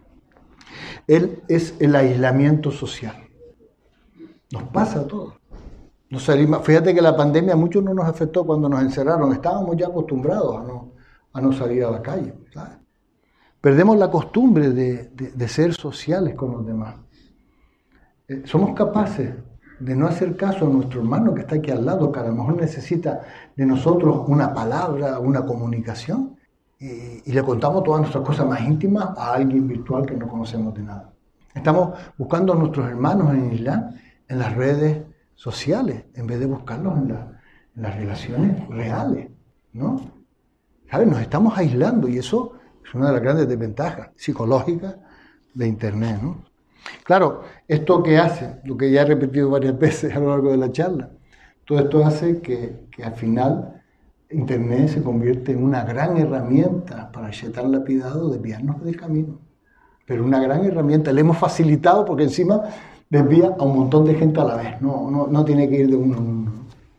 es el aislamiento social. Nos pasa a todos. Fíjate que la pandemia a muchos no nos afectó cuando nos encerraron. Estábamos ya acostumbrados a no salir a la calle, ¿sabes? Perdemos la costumbre de ser sociales con los demás. Somos capaces de no hacer caso a nuestro hermano que está aquí al lado, que a lo mejor necesita de nosotros una palabra, una comunicación, y le contamos todas nuestras cosas más íntimas a alguien virtual que no conocemos de nada. Estamos buscando a nuestros hermanos en Islam en las redes sociales, en vez de buscarlos en las relaciones reales, ¿no? ¿Sabes? Nos estamos aislando y eso es una de las grandes desventajas psicológicas de Internet, ¿no? Claro, esto que hace, lo que ya he repetido varias veces a lo largo de la charla, todo esto hace que al final Internet se convierte en una gran herramienta para Shetán lapidado desviarnos del camino. Pero una gran herramienta, le hemos facilitado porque encima desvía a un montón de gente a la vez, no tiene que ir de uno en uno.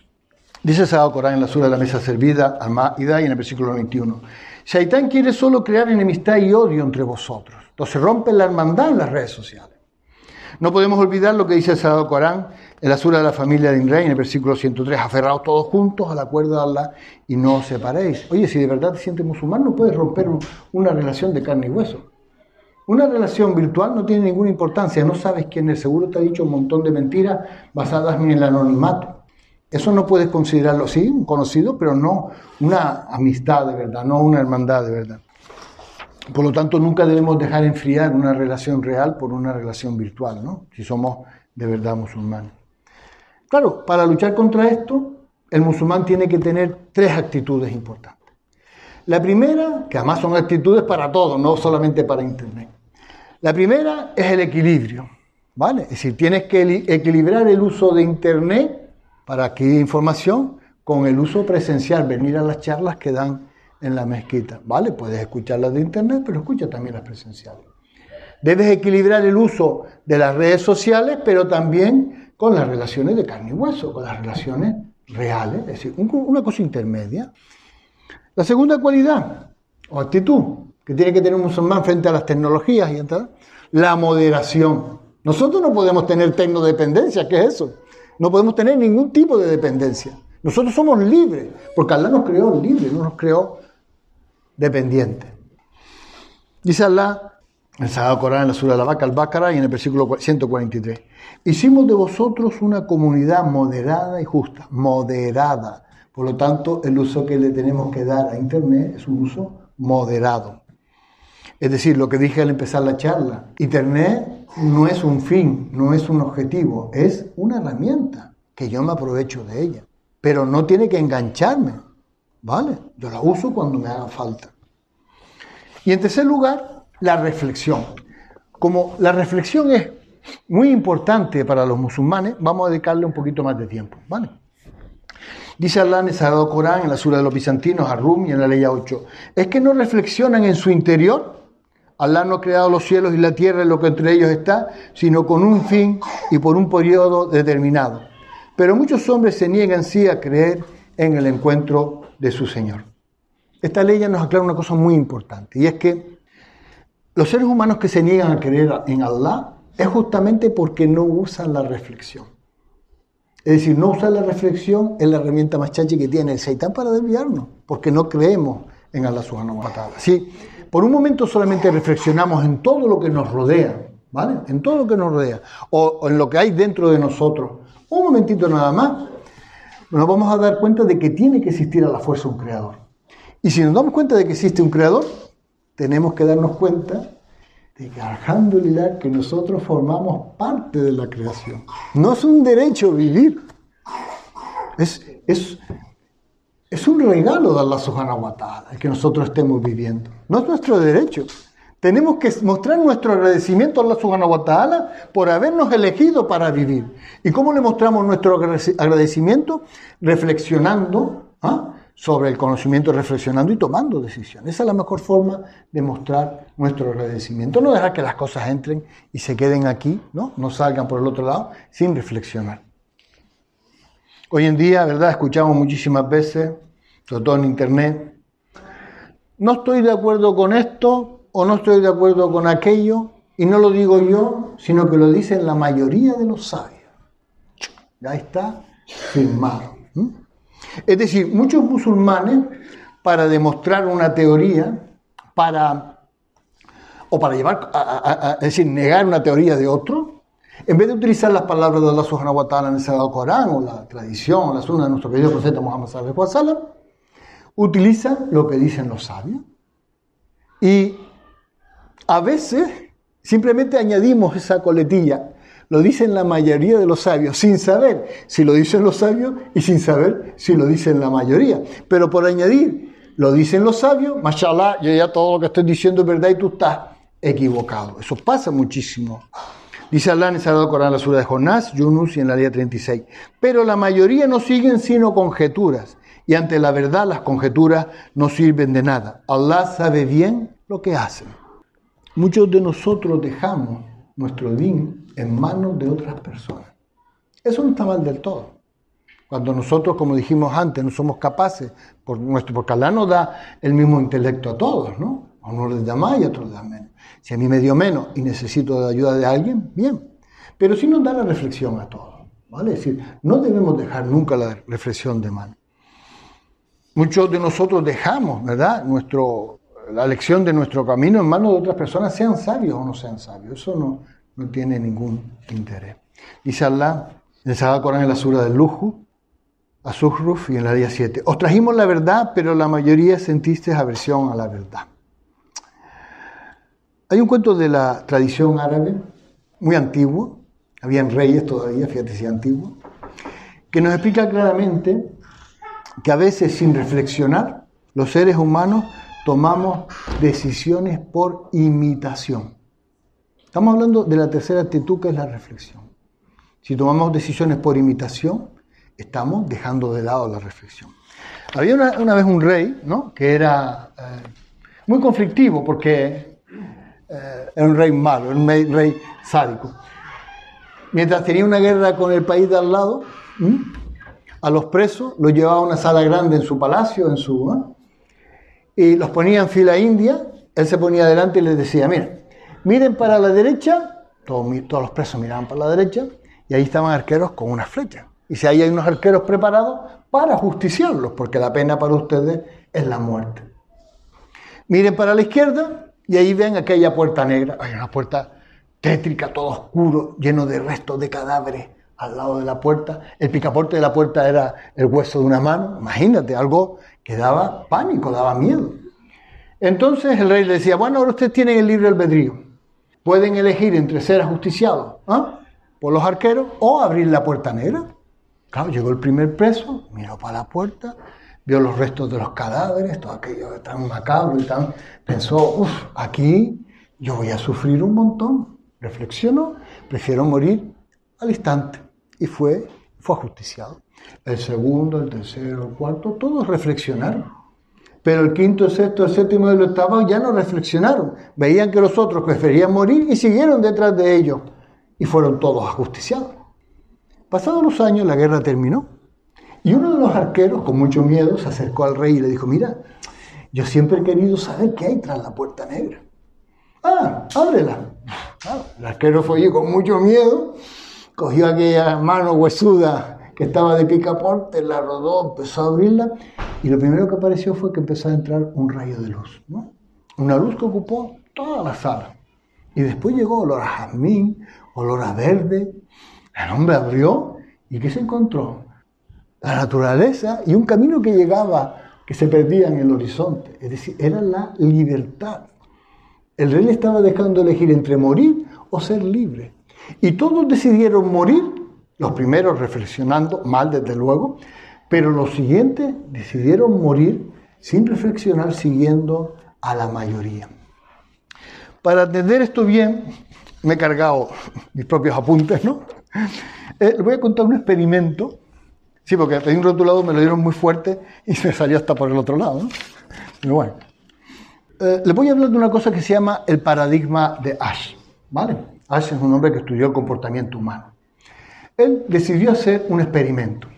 Dice el Sagrado Corán en la sura de la mesa servida, Al-Ma'idah, y en el versículo 21. Shaitán quiere solo crear enemistad y odio entre vosotros. Entonces rompen la hermandad en las redes sociales. No podemos olvidar lo que dice el Sagrado Corán en la sura de la familia de Imrán, en el versículo 103. Aferraos todos juntos al acuerdo de Allah y no os separéis. Oye, si de verdad te sientes musulmán, no puedes romper una relación de carne y hueso. Una relación virtual no tiene ninguna importancia. No sabes quién es. Seguro te ha dicho un montón de mentiras basadas en el anonimato. Eso no puedes considerarlo, sí, un conocido, pero no una amistad de verdad, no una hermandad de verdad. Por lo tanto, nunca debemos dejar enfriar una relación real por una relación virtual, ¿no? Si somos de verdad musulmanes. Claro, para luchar contra esto, el musulmán tiene que tener 3 actitudes importantes. La primera, que además son actitudes para todo, no solamente para Internet. La primera es el equilibrio, ¿vale? Es decir, tienes que equilibrar el uso de Internet para adquirir información con el uso presencial, venir a las charlas que dan en la mezquita, ¿vale? Puedes escuchar las de Internet, pero escucha también las presenciales. Debes equilibrar el uso de las redes sociales, pero también con las relaciones de carne y hueso, con las relaciones reales, es decir, una cosa intermedia. La segunda cualidad o actitud que tiene que tener un musulmán frente a las tecnologías y tal, la moderación. Nosotros no podemos tener tecnodependencia, ¿qué es eso? No podemos tener ningún tipo de dependencia. Nosotros somos libres, porque Allah nos creó libres, no nos creó dependientes. Dice Allah, en el Sagrado Corán, en la sura de la Al-Baqarah y en el versículo 143. Hicimos de vosotros una comunidad moderada y justa. Moderada. Por lo tanto, el uso que le tenemos que dar a Internet es un uso moderado. Es decir, lo que dije al empezar la charla, Internet no es un fin, no es un objetivo, es una herramienta que yo me aprovecho de ella. Pero no tiene que engancharme, ¿vale? Yo la uso cuando me haga falta. Y en tercer lugar, la reflexión. Como la reflexión es muy importante para los musulmanes, vamos a dedicarle un poquito más de tiempo, ¿vale? Dice Allah en el Sagrado Corán, en la sura de los bizantinos, Ar-Rum y en la ley 8. Es que no reflexionan en su interior. Allah no ha creado los cielos y la tierra y lo que entre ellos está, sino con un fin y por un periodo determinado. Pero muchos hombres se niegan sí a creer en el encuentro de su Señor. Esta ley ya nos aclara una cosa muy importante, y es que los seres humanos que se niegan a creer en Allah es justamente porque no usan la reflexión. Es decir, no usar la reflexión es la herramienta más chachi que tiene el Shaitán para desviarnos, porque no creemos en Allah subhanahu wa ta'ala. Si por un momento solamente reflexionamos en todo lo que nos rodea, ¿vale? En todo lo que nos rodea, o en lo que hay dentro de nosotros, un momentito nada más, nos vamos a dar cuenta de que tiene que existir a la fuerza un creador. Y si nos damos cuenta de que existe un creador, tenemos que darnos cuenta de que, alhamdulillah, que nosotros formamos parte de la creación. No es un derecho vivir. Es un regalo de Allah subhanahu wa ta'ala el que nosotros estemos viviendo. No es nuestro derecho. Tenemos que mostrar nuestro agradecimiento a Allah subhanahu wa ta'ala por habernos elegido para vivir. ¿Y cómo le mostramos nuestro agradecimiento? Reflexionando sobre el conocimiento, reflexionando y tomando decisiones. Esa es la mejor forma de mostrar nuestro agradecimiento. No dejar que las cosas entren y se queden aquí, no salgan por el otro lado sin reflexionar. Hoy en día, ¿verdad? Escuchamos muchísimas veces, sobre todo en Internet, no estoy de acuerdo con esto o no estoy de acuerdo con aquello, y no lo digo yo, sino que lo dicen la mayoría de los sabios. Ya está firmado. Es decir, muchos musulmanes, para demostrar una teoría, para llevar, es decir, negar una teoría de otro, en vez de utilizar las palabras de Allah subhanahu wa ta'ala en el Sagrado Corán, o la tradición, o la sunna de nuestro querido profeta Muhammad sallallahu alaihi wasallam, utilizan lo que dicen los sabios. Y a veces simplemente añadimos esa coletilla. Lo dicen la mayoría de los sabios, sin saber si lo dicen los sabios y sin saber si lo dicen la mayoría. Pero por añadir lo dicen los sabios, mashallah, yo ya todo lo que estoy diciendo es verdad y tú estás equivocado. Eso pasa muchísimo. Dice Allah en el Sagrado Corán, la sura de Jonás, Yunus y en la línea 36. Pero la mayoría no siguen sino conjeturas, y ante la verdad las conjeturas no sirven de nada. Allah sabe bien lo que hacen. Muchos de nosotros dejamos nuestro din en manos de otras personas. Eso no está mal del todo. Cuando nosotros, como dijimos antes, no somos capaces, porque Allah nos da el mismo intelecto a todos, ¿no? A unos les da más y a otros les da menos. Si a mí me dio menos y necesito la ayuda de alguien, bien. Pero sí nos da la reflexión a todos, ¿vale? Es decir, no debemos dejar nunca la reflexión de mano. Muchos de nosotros dejamos, ¿verdad?, la elección de nuestro camino en manos de otras personas, sean sabios o no sean sabios. Eso no tiene ningún interés. Dice Allah en el Sagrado Corán, en la sura del Lujo, a Zuhruf y en la día 7. Os trajimos la verdad, pero la mayoría sentiste aversión a la verdad. Hay un cuento de la tradición árabe, muy antiguo, habían reyes todavía, fíjate si antiguo, que nos explica claramente que a veces sin reflexionar, los seres humanos tomamos decisiones por imitación. Estamos hablando de la tercera actitud, que es la reflexión. Si tomamos decisiones por imitación, estamos dejando de lado la reflexión. Había una vez un rey, ¿no?, que era muy conflictivo, porque era un rey malo, un rey sádico. Mientras tenía una guerra con el país de al lado, a los presos los llevaba a una sala grande en su palacio, y los ponía en fila india. Él se ponía adelante y les decía, miren para la derecha. Todos los presos miraban para la derecha, y ahí estaban arqueros con unas flechas. Y si ahí hay unos arqueros preparados para justiciarlos, porque la pena para ustedes es la muerte. Miren para la izquierda, y ahí ven aquella puerta negra. Hay una puerta tétrica, todo oscuro, lleno de restos de cadáveres al lado de la puerta. El picaporte de la puerta era el hueso de una mano. Imagínate, algo que daba pánico, daba miedo. Entonces el rey le decía, bueno, ahora ustedes tienen el libre albedrío. Pueden elegir entre ser ajusticiados por los arqueros o abrir la puerta negra. Claro, llegó el primer preso, miró para la puerta, vio los restos de los cadáveres, todo aquello tan macabro y tan... Pensó, aquí yo voy a sufrir un montón. Reflexionó, prefiero morir al instante. Y fue ajusticiado. El segundo, el tercero, el cuarto, todos reflexionaron. Pero el quinto, el sexto, el séptimo y el octavo ya no reflexionaron. Veían que los otros preferían morir y siguieron detrás de ellos. Y fueron todos ajusticiados. Pasados los años, la guerra terminó. Y uno de los arqueros, con mucho miedo, se acercó al rey y le dijo, mira, yo siempre he querido saber qué hay tras la puerta negra. Ábrela. El arquero fue allí con mucho miedo, cogió aquella mano huesuda que estaba de picaporte, la rodó, empezó a abrirla, y lo primero que apareció fue que empezó a entrar un rayo de luz, ¿no? Una luz que ocupó toda la sala. Y después llegó olor a jazmín, olor a verde. El hombre abrió, ¿y qué se encontró? La naturaleza y un camino que llegaba, que se perdía en el horizonte. Es decir, era la libertad. El rey le estaba dejando elegir entre morir o ser libre. Y todos decidieron morir, los primeros reflexionando, mal desde luego, pero los siguientes decidieron morir sin reflexionar, siguiendo a la mayoría. Para entender esto bien, me he cargado mis propios apuntes, ¿no? Les voy a contar un experimento. Sí, porque pedí un rotulado, me lo dieron muy fuerte y me salió hasta por el otro lado, ¿no? Pero bueno. Les voy a hablar de una cosa que se llama el paradigma de Asch, ¿vale? Asch es un hombre que estudió el comportamiento humano. Él decidió hacer un experimento.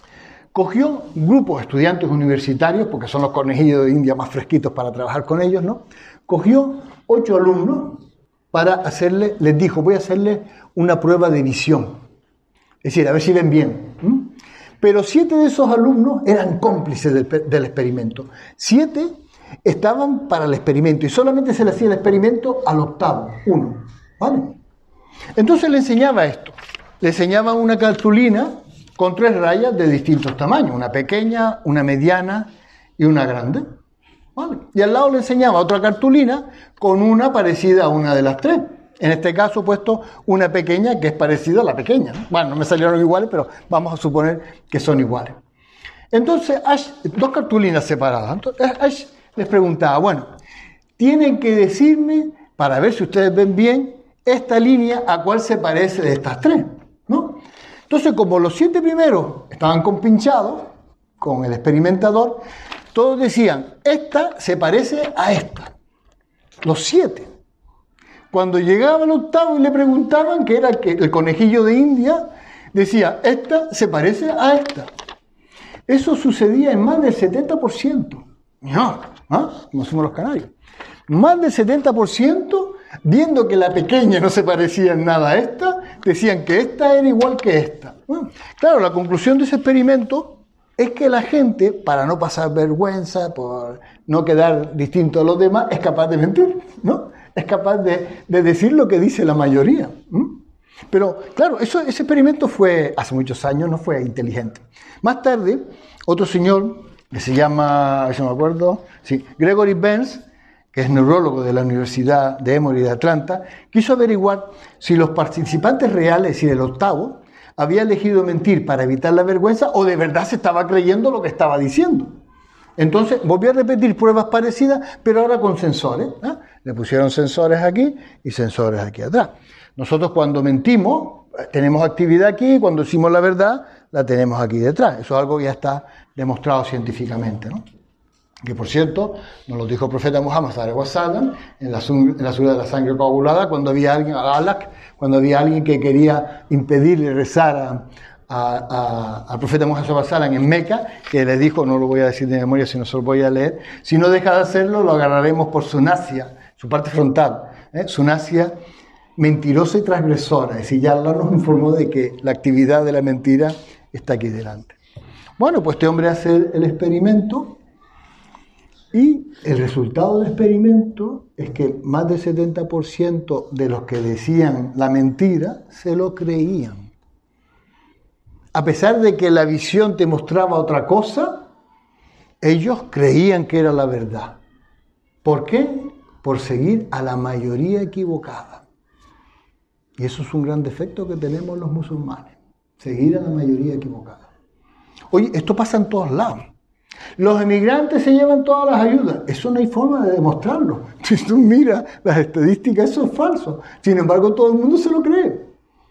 Cogió grupos de estudiantes universitarios, porque son los conejillos de India más fresquitos para trabajar con ellos, ¿no? Cogió 8 alumnos para les dijo, voy a hacerles una prueba de visión. Es decir, a ver si ven bien. Pero 7 de esos alumnos eran cómplices del experimento. 7 estaban para el experimento y solamente se le hacía el experimento al octavo, uno, ¿vale? Entonces le enseñaba esto. Le enseñaba una cartulina con 3 rayas de distintos tamaños, una pequeña, una mediana y una grande, ¿vale? Y al lado le enseñaba otra cartulina con una parecida a una de las 3. En este caso he puesto una pequeña que es parecida a la pequeña, ¿no? Bueno, no me salieron iguales, pero vamos a suponer que son iguales. Entonces, dos cartulinas separadas. Entonces, Ash les preguntaba, bueno, tienen que decirme, para ver si ustedes ven bien, esta línea a cuál se parece de estas tres, ¿no? Entonces, como los 7 primeros estaban compinchados con el experimentador, todos decían, esta se parece a esta. Los 7. Cuando llegaba el octavo y le preguntaban, que era el conejillo de India, decía, esta se parece a esta. Eso sucedía en más del 70%. No, como somos los canarios. Más del 70%, viendo que la pequeña no se parecía en nada a esta, decían que esta era igual que esta. Bueno, claro, la conclusión de ese experimento es que la gente, para no pasar vergüenza, por no quedar distinto a los demás, es capaz de mentir, ¿no? Es capaz de decir lo que dice la mayoría. Pero, claro, ese experimento fue hace muchos años, no fue inteligente. Más tarde, otro señor, que se llama, a ver si me acuerdo, sí, Gregory Benz, que es neurólogo de la Universidad de Emory de Atlanta, quiso averiguar si los participantes reales, es decir, el octavo, había elegido mentir para evitar la vergüenza o de verdad se estaba creyendo lo que estaba diciendo. Entonces volvió a repetir pruebas parecidas, pero ahora con sensores. Le pusieron sensores aquí y sensores aquí atrás. Nosotros cuando mentimos, tenemos actividad aquí, y cuando decimos la verdad, la tenemos aquí detrás. Eso es algo que ya está demostrado científicamente, ¿no? Que por cierto, nos lo dijo el profeta Muhammad sallallahu alaihi wasallam en la sura de la sangre coagulada, cuando había alguien que quería impedirle rezar al profeta Muhammad sallallahu alaihi wasallam en Meca, que le dijo, no lo voy a decir de memoria, sino se lo voy a leer, si no deja de hacerlo, lo agarraremos por su nasia, su parte frontal, su nasia mentirosa y transgresora. Es decir, ya Allah nos informó de que la actividad de la mentira está aquí delante. Bueno, pues este hombre hace el experimento. Y el resultado del experimento es que más del 70% de los que decían la mentira se lo creían. A pesar de que la visión te mostraba otra cosa, ellos creían que era la verdad. ¿Por qué? Por seguir a la mayoría equivocada. Y eso es un gran defecto que tenemos los musulmanes, seguir a la mayoría equivocada. Oye, esto pasa en todos lados. Los emigrantes se llevan todas las ayudas. Eso no hay forma de demostrarlo. Si tú miras las estadísticas, eso es falso. Sin embargo, todo el mundo se lo cree.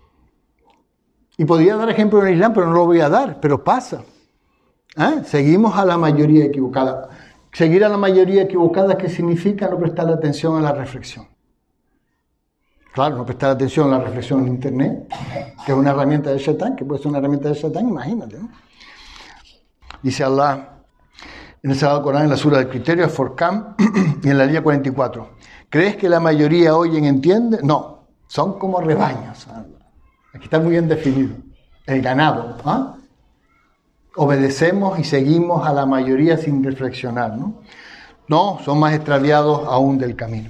Y podría dar ejemplo en el Islam, pero no lo voy a dar. Pero pasa. Seguimos a la mayoría equivocada. Seguir a la mayoría equivocada, ¿qué significa? No prestar atención a la reflexión. Claro, no prestar atención a la reflexión en Internet, que es una herramienta del Shaitán, que puede ser una herramienta del Shaitán, imagínate, ¿no? Dice Allah en el Sagrado Corán, en la sura del criterio, Forcam, y en la línea 44. ¿Crees que la mayoría oyen y entiende? No, son como rebaños. Aquí está muy bien definido. El ganado. Obedecemos y seguimos a la mayoría sin reflexionar, ¿no? No, son más extraviados aún del camino.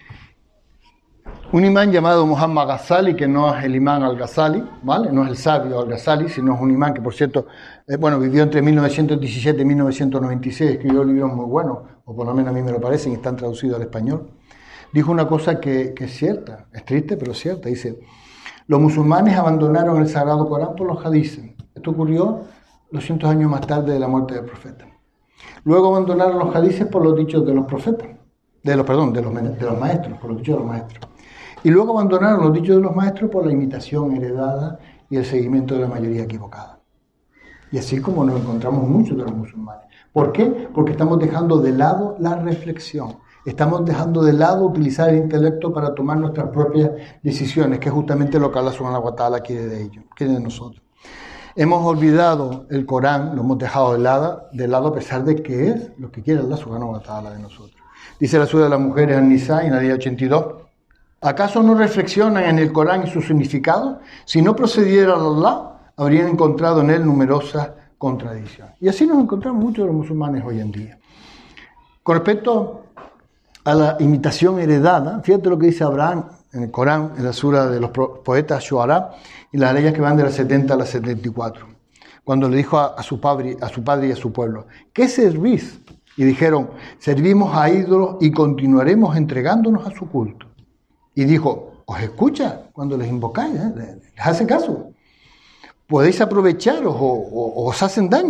Un imán llamado Muhammad Ghazali, que no es el imán al-Ghazali, ¿vale? No es el sabio al-Ghazali, sino es un imán que, por cierto, vivió entre 1917 y 1996, escribió libros muy buenos, o por lo menos a mí me lo parecen, y están traducidos al español. Dijo una cosa que es cierta, es triste, pero cierta. Dice, los musulmanes abandonaron el Sagrado Corán por los hadices. Esto ocurrió 200 años más tarde de la muerte del profeta. Luego abandonaron los hadices por los dichos de los profetas, de los maestros, por los dichos de los maestros. Y luego abandonaron los dichos de los maestros por la imitación heredada y el seguimiento de la mayoría equivocada. Y así como nos encontramos muchos de los musulmanes. ¿Por qué? Porque estamos dejando de lado la reflexión. Estamos dejando de lado utilizar el intelecto para tomar nuestras propias decisiones, que es justamente lo que Allah subhanahu wa ta'ala quiere de ellos, quiere de nosotros. Hemos olvidado el Corán, lo hemos dejado de lado a pesar de que es lo que quiere Allah subhanahu wa ta'ala de nosotros. Dice la sura de las mujeres An-Nisa, en la línea 82. ¿Acaso no reflexionan en el Corán y su significado? Si no procediera a Allah, habrían encontrado en él numerosas contradicciones. Y así nos encontramos muchos de los musulmanes hoy en día. Con respecto a la imitación heredada, fíjate lo que dice Abraham en el Corán, en la sura de los poetas Shu'ara, y las leyes que van de las 70 a las 74, cuando le dijo a su padre y a su pueblo, ¿qué servís? Y dijeron, servimos a ídolos y continuaremos entregándonos a su culto. Y dijo, os escucha cuando les invocáis, les hace caso. Podéis aprovecharos o os hacen daño.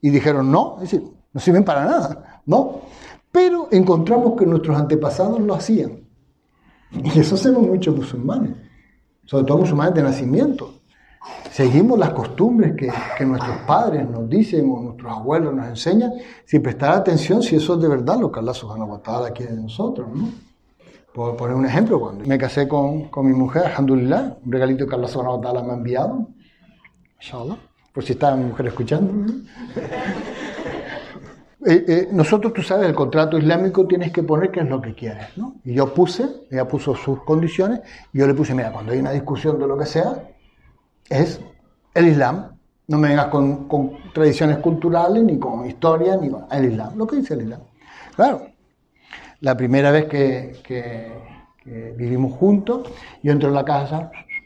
y dijeron no, es decir, no sirven para nada, no. Pero encontramos que nuestros antepasados lo hacían. Y eso hacemos muchos musulmanes, sobre todo musulmanes de nacimiento. Seguimos las costumbres que nuestros padres nos dicen o nuestros abuelos nos enseñan, sin prestar atención si eso es de verdad lo que Allah subhanahu wa ta'ala quiere de nosotros, ¿no? Por poner un ejemplo, cuando me casé con mi mujer, alhamdulillah, un regalito que Allah subhanahu wa ta'ala me ha enviado, inshallah, por si está mi mujer escuchando, ¿no? Nosotros, tú sabes, el contrato islámico tienes que poner qué es lo que quieres, ¿no? Y yo ella puso sus condiciones, y yo le puse, mira, cuando hay una discusión de lo que sea, es el Islam. No me vengas con tradiciones culturales, ni con historia, ni con el Islam. Lo que dice el Islam. Claro, la primera vez que vivimos juntos, yo entro en la casa.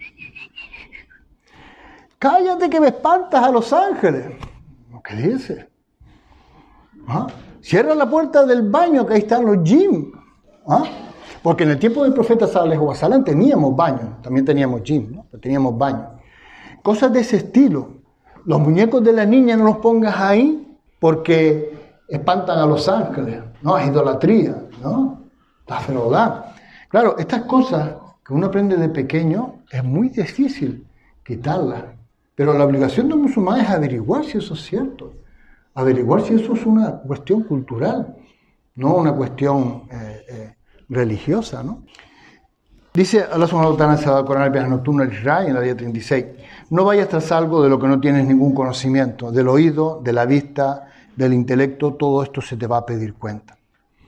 Cállate que me espantas a Los Ángeles. ¿Qué dices? ¿Ah? Cierra la puerta del baño, que ahí están los gym. ¿Ah? Porque en el tiempo del profeta sallallahu alaihi wasallam teníamos baño, también teníamos gym, ¿no? Pero teníamos baño. Cosas de ese estilo. Los muñecos de la niña no los pongas ahí porque espantan a Los Ángeles, ¿no? Es idolatría, ¿no? La ferocidad. Claro, estas cosas que uno aprende de pequeño es muy difícil quitarlas. Pero la obligación de un musulmán es averiguar si eso es cierto. Averiguar si eso es una cuestión cultural, no una cuestión religiosa, ¿no? Dice Allah subhanahu wa ta'ala en el Corán, el viaje nocturno al Israel, en la día 36, no vayas tras algo de lo que no tienes ningún conocimiento, del oído, de la vista, del intelecto, todo esto se te va a pedir cuenta.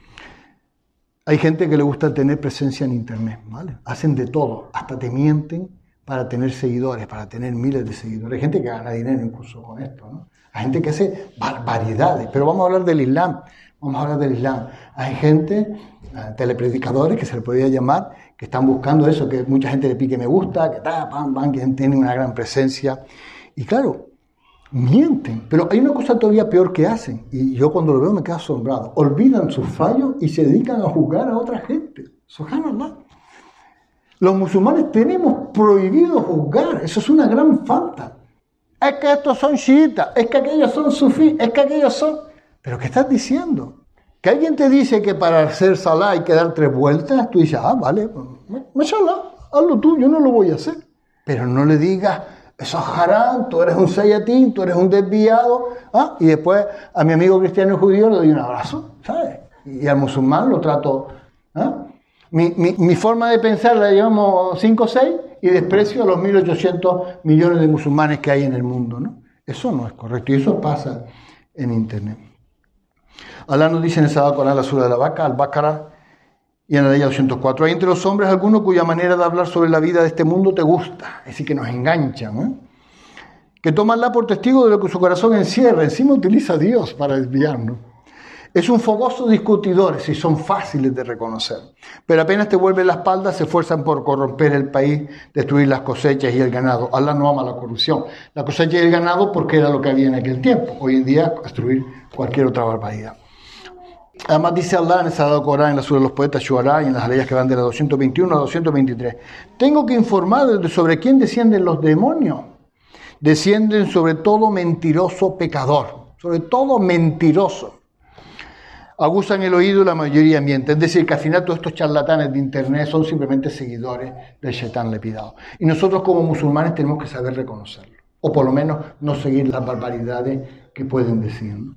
Hay gente que le gusta tener presencia en internet, ¿vale? Hacen de todo, hasta te mienten para tener seguidores, para tener miles de seguidores. Hay gente que gana dinero incluso con esto, ¿no? Hay gente que hace barbaridades, pero vamos a hablar del Islam. Hay gente, telepredicadores, que se le podría llamar, que están buscando eso, que mucha gente le pique me gusta, que que tienen una gran presencia. Y claro, mienten, pero hay una cosa todavía peor que hacen, y yo cuando lo veo me quedo asombrado. Olvidan sus fallos y se dedican a juzgar a otra gente. Subhanallah. Los musulmanes tenemos prohibido juzgar, eso es una gran falta. Es que estos son chiitas, es que aquellos son sufíes, es que aquellos son... ¿Pero qué estás diciendo? Que alguien te dice que para hacer salah hay que dar 3 vueltas, tú dices, vale, mashallah, hazlo tú, yo no lo voy a hacer. Pero no le digas, eso es haram, tú eres un sayatín, tú eres un desviado, y después a mi amigo cristiano y judío le doy un abrazo, ¿sabes? Y al musulmán lo trato, Mi forma de pensar la llevamos 5 o 6 y desprecio a los 1.800 millones de musulmanes que hay en el mundo, ¿no? Eso no es correcto y eso pasa en internet. Allah nos dice en el Sagrado Corán, la sura de la vaca, Al-Baqarah, y en la ley 204, hay entre los hombres alguno cuya manera de hablar sobre la vida de este mundo te gusta, es decir, que nos enganchan, ¿eh? Que tomanla por testigo de lo que su corazón encierra, encima utiliza a Dios para desviarnos. Es un fogoso discutidor, si son fáciles de reconocer, pero apenas te vuelven la espalda se esfuerzan por corromper el país, destruir las cosechas y el ganado. Allah no ama la corrupción. La cosecha y el ganado porque era lo que había en aquel tiempo. Hoy en día destruir cualquier otra barbaridad. Además dice Allah en el Sagrado Corán, en la sura de los poetas Shuara y en las leyes que van de la 221 a 223. Tengo que informarles sobre quién descienden los demonios. Descienden sobre todo mentiroso pecador, sobre todo mentiroso. Agusan el oído y la mayoría miente. Es decir, que al final todos estos charlatanes de internet son simplemente seguidores del Shaitán lepidado. Y nosotros como musulmanes tenemos que saber reconocerlo. O por lo menos no seguir las barbaridades que pueden decir, ¿no?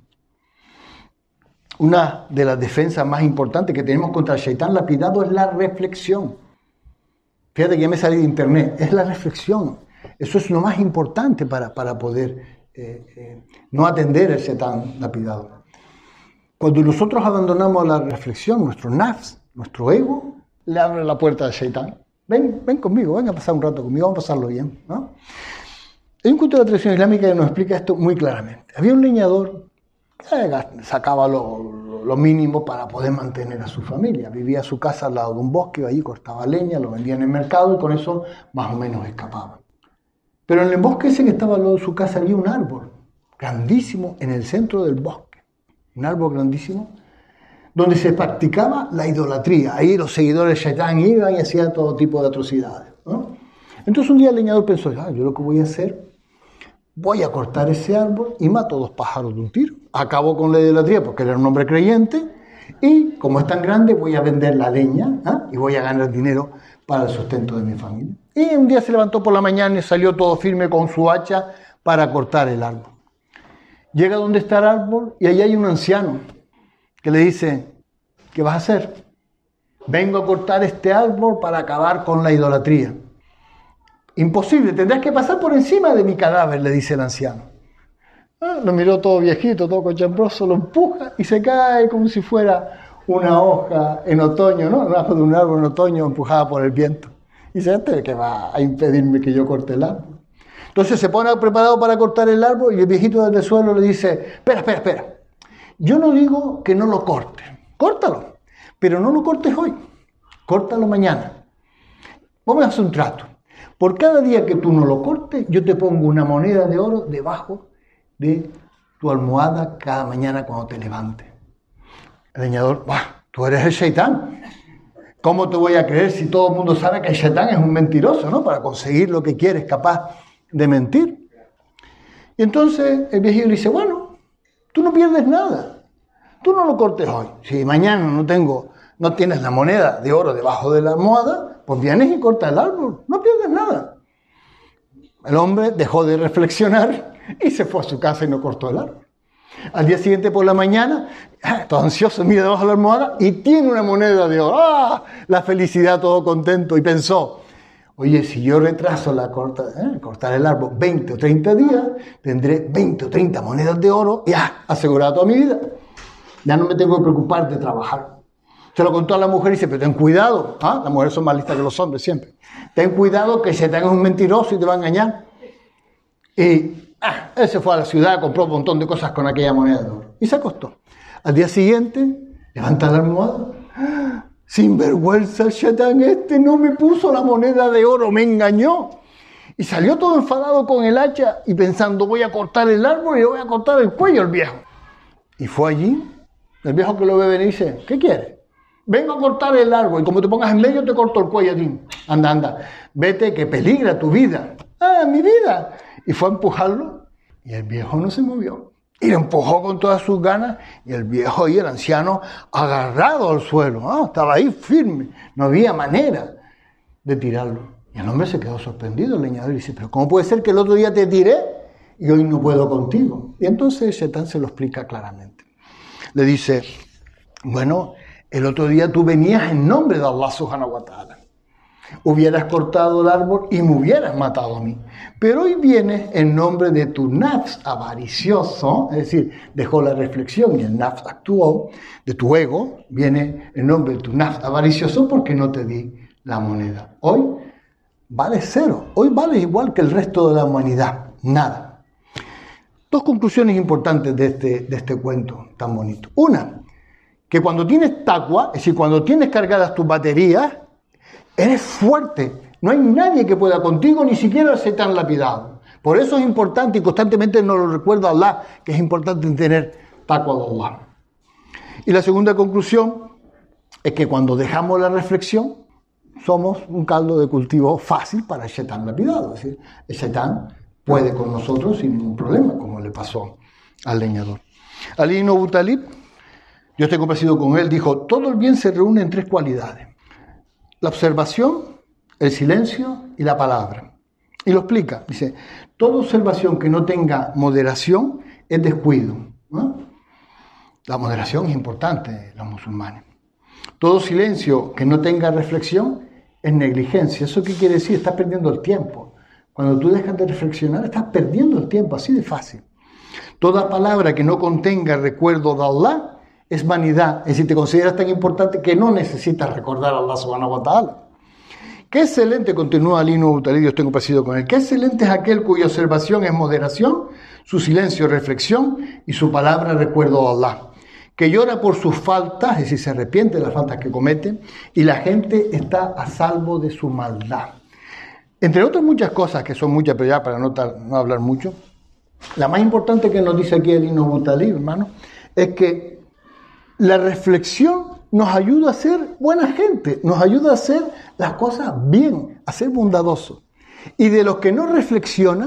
Una de las defensas más importantes que tenemos contra el Shaitán lapidado es la reflexión. Fíjate que ya me salí de internet. Es la reflexión. Eso es lo más importante para poder no atender al Shaitán lapidado. Cuando nosotros abandonamos la reflexión, nuestro nafs, nuestro ego, le abre la puerta al Shaitán. Ven conmigo, ven a pasar un rato conmigo, vamos a pasarlo bien, ¿no? Hay un culto de la tradición islámica que nos explica esto muy claramente. Había un leñador que sacaba lo mínimo para poder mantener a su familia. Vivía en su casa al lado de un bosque, allí cortaba leña, lo vendía en el mercado y con eso más o menos escapaba. Pero en el bosque ese que estaba al lado de su casa había un árbol grandísimo en el centro del bosque. Un árbol grandísimo, donde se practicaba la idolatría. Ahí los seguidores de Shaitán iban y hacían todo tipo de atrocidades, ¿no? Entonces un día el leñador pensó, yo lo que voy a hacer, voy a cortar ese árbol y mato 2 pájaros de un tiro. Acabo con la idolatría porque él era un hombre creyente y como es tan grande voy a vender la leña y voy a ganar dinero para el sustento de mi familia. Y un día se levantó por la mañana y salió todo firme con su hacha para cortar el árbol. Llega donde está el árbol y allí hay un anciano que le dice, ¿qué vas a hacer? Vengo a cortar este árbol para acabar con la idolatría. Imposible, tendrás que pasar por encima de mi cadáver, le dice el anciano. Lo miró todo viejito, todo cochambroso, lo empuja y se cae como si fuera una hoja en otoño, ¿no? Una hoja de un árbol en otoño empujada por el viento. Y dice, ¿este que va a impedirme que yo corte el árbol? Entonces se pone preparado para cortar el árbol y el viejito desde el suelo le dice, espera. Yo no digo que no lo cortes, córtalo, pero no lo cortes hoy, córtalo mañana. Vamos a hacer un trato. Por cada día que tú no lo cortes, yo te pongo una moneda de oro debajo de tu almohada cada mañana cuando te levantes. El leñador, tú eres el Shaitán. ¿Cómo te voy a creer si todo el mundo sabe que el Shaitán es un mentiroso, ¿no? Para conseguir lo que quiere es capaz de mentir. Y entonces el viejito le dice, bueno, tú no pierdes nada. Tú no lo cortes hoy. Si mañana no tienes la moneda de oro debajo de la almohada, pues vienes y cortas el árbol. No pierdes nada. El hombre dejó de reflexionar y se fue a su casa y no cortó el árbol. Al día siguiente por la mañana, todo ansioso, mira debajo de la almohada y tiene una moneda de oro. La felicidad, todo contento. Y pensó, oye, si yo retraso cortar el árbol 20 o 30 días, tendré 20 o 30 monedas de oro y asegurado toda mi vida. Ya no me tengo que preocupar de trabajar. Se lo contó a la mujer y dice, pero ten cuidado. Las mujeres son más listas que los hombres siempre. Ten cuidado que Shaitán es un mentiroso y te va a engañar. Y él se fue a la ciudad, compró un montón de cosas con aquella moneda de oro. Y se acostó. Al día siguiente, levanta la almohada. Sinvergüenza, el Shaitán no me puso la moneda de oro, me engañó. Y salió todo enfadado con el hacha y pensando, voy a cortar el árbol y le voy a cortar el cuello al viejo. Y fue allí, el viejo que lo ve venir dice, ¿qué quieres? Vengo a cortar el árbol y como te pongas en medio te corto el cuello a ti. Anda, vete que peligra tu vida. Mi vida. Y fue a empujarlo y el viejo no se movió. Y lo empujó con todas sus ganas y el viejo y el anciano agarrado al suelo. Estaba ahí firme, no había manera de tirarlo. Y el hombre se quedó sorprendido, el leñador, y dice, pero ¿cómo puede ser que el otro día te tiré y hoy no puedo contigo? Y entonces Shaitán se lo explica claramente. Le dice, bueno, el otro día tú venías en nombre de Allah subhanahu wa ta'ala. Hubieras cortado el árbol y me hubieras matado a mí. Pero hoy vienes en nombre de tu nafs avaricioso, es decir, dejó la reflexión y el nafs actuó, de tu ego, viene en nombre de tu nafs avaricioso porque no te di la moneda. Hoy vales 0, hoy vales igual que el resto de la humanidad, nada. 2 conclusiones importantes de este cuento tan bonito. Una, que cuando tienes taqwa, es decir, cuando tienes cargadas tus baterías, eres fuerte. No hay nadie que pueda contigo, ni siquiera el Shaitán lapidado. Por eso es importante, y constantemente nos lo recuerda Allah, que es importante tener taqwa de Allah. Y la segunda conclusión es que cuando dejamos la reflexión, somos un caldo de cultivo fácil para el Shaitán lapidado. Es decir, el Shaitán puede con nosotros sin ningún problema, como le pasó al leñador. Ali ibn Abu Talib, Dios esté complacido con él, dijo, todo el bien se reúne en 3 cualidades. La observación, el silencio y la palabra. Y lo explica, dice, toda observación que no tenga moderación es descuido, ¿no? La moderación es importante en los musulmanes. Todo silencio que no tenga reflexión es negligencia. ¿Eso qué quiere decir? Estás perdiendo el tiempo. Cuando tú dejas de reflexionar, estás perdiendo el tiempo, así de fácil. Toda palabra que no contenga recuerdo de Allah es vanidad, es decir, te consideras tan importante que no necesitas recordar a Allah subhanahu wa ta'ala. Qué excelente, continúa Ali ibn Abu Talib, Dios esté complacido con él, qué excelente es aquel cuya observación es moderación, su silencio reflexión y su palabra recuerdo a Allah, que llora por sus faltas, es decir, se arrepiente de las faltas que comete, y la gente está a salvo de su maldad. Entre otras muchas cosas, que son muchas, pero ya para no hablar mucho, la más importante que nos dice aquí Ali ibn Abu Talib, hermano, es que la reflexión nos ayuda a ser buena gente, nos ayuda a hacer las cosas bien, a ser bondadosos. Y de los que no reflexionan,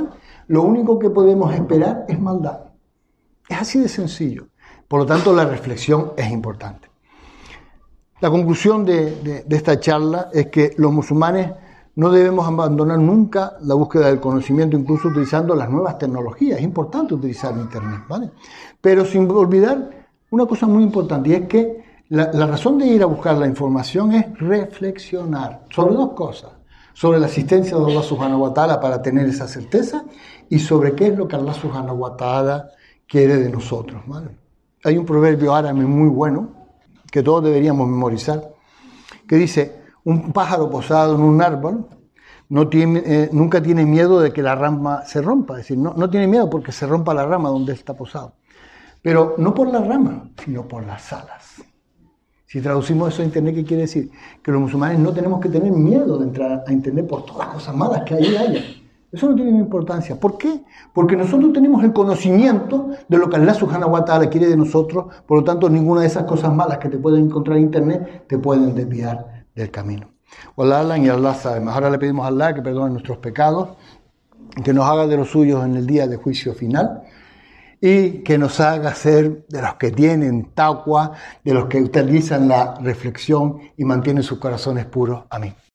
lo único que podemos esperar es maldad. Es así de sencillo. Por lo tanto, la reflexión es importante. La conclusión de esta charla es que los musulmanes no debemos abandonar nunca la búsqueda del conocimiento, incluso utilizando las nuevas tecnologías. Es importante utilizar Internet, ¿vale? Pero sin olvidar una cosa muy importante, y es que la razón de ir a buscar la información es reflexionar sobre dos cosas. Sobre la asistencia de Allah Subhanahu wa Ta'ala para tener esa certeza y sobre qué es lo que Allah Subhanahu wa Ta'ala quiere de nosotros, ¿vale? Hay un proverbio árabe muy bueno que todos deberíamos memorizar, que dice: un pájaro posado en un árbol nunca tiene miedo de que la rama se rompa, es decir, no tiene miedo porque se rompa la rama donde está posado, pero no por la rama, sino por las alas. Si traducimos eso a Internet, ¿qué quiere decir? Que los musulmanes no tenemos que tener miedo de entrar a Internet por todas las cosas malas que ahí haya. Eso no tiene importancia. ¿Por qué? Porque nosotros tenemos el conocimiento de lo que Allah Subhanahu wa Ta'ala quiere de nosotros, por lo tanto ninguna de esas cosas malas que te pueden encontrar en Internet te pueden desviar del camino. Wallah y Allah sabe. Ahora le pedimos a Allah que perdone nuestros pecados, que nos haga de los suyos en el día de juicio final, y que nos haga ser de los que tienen taqwa, de los que utilizan la reflexión y mantienen sus corazones puros. Amén.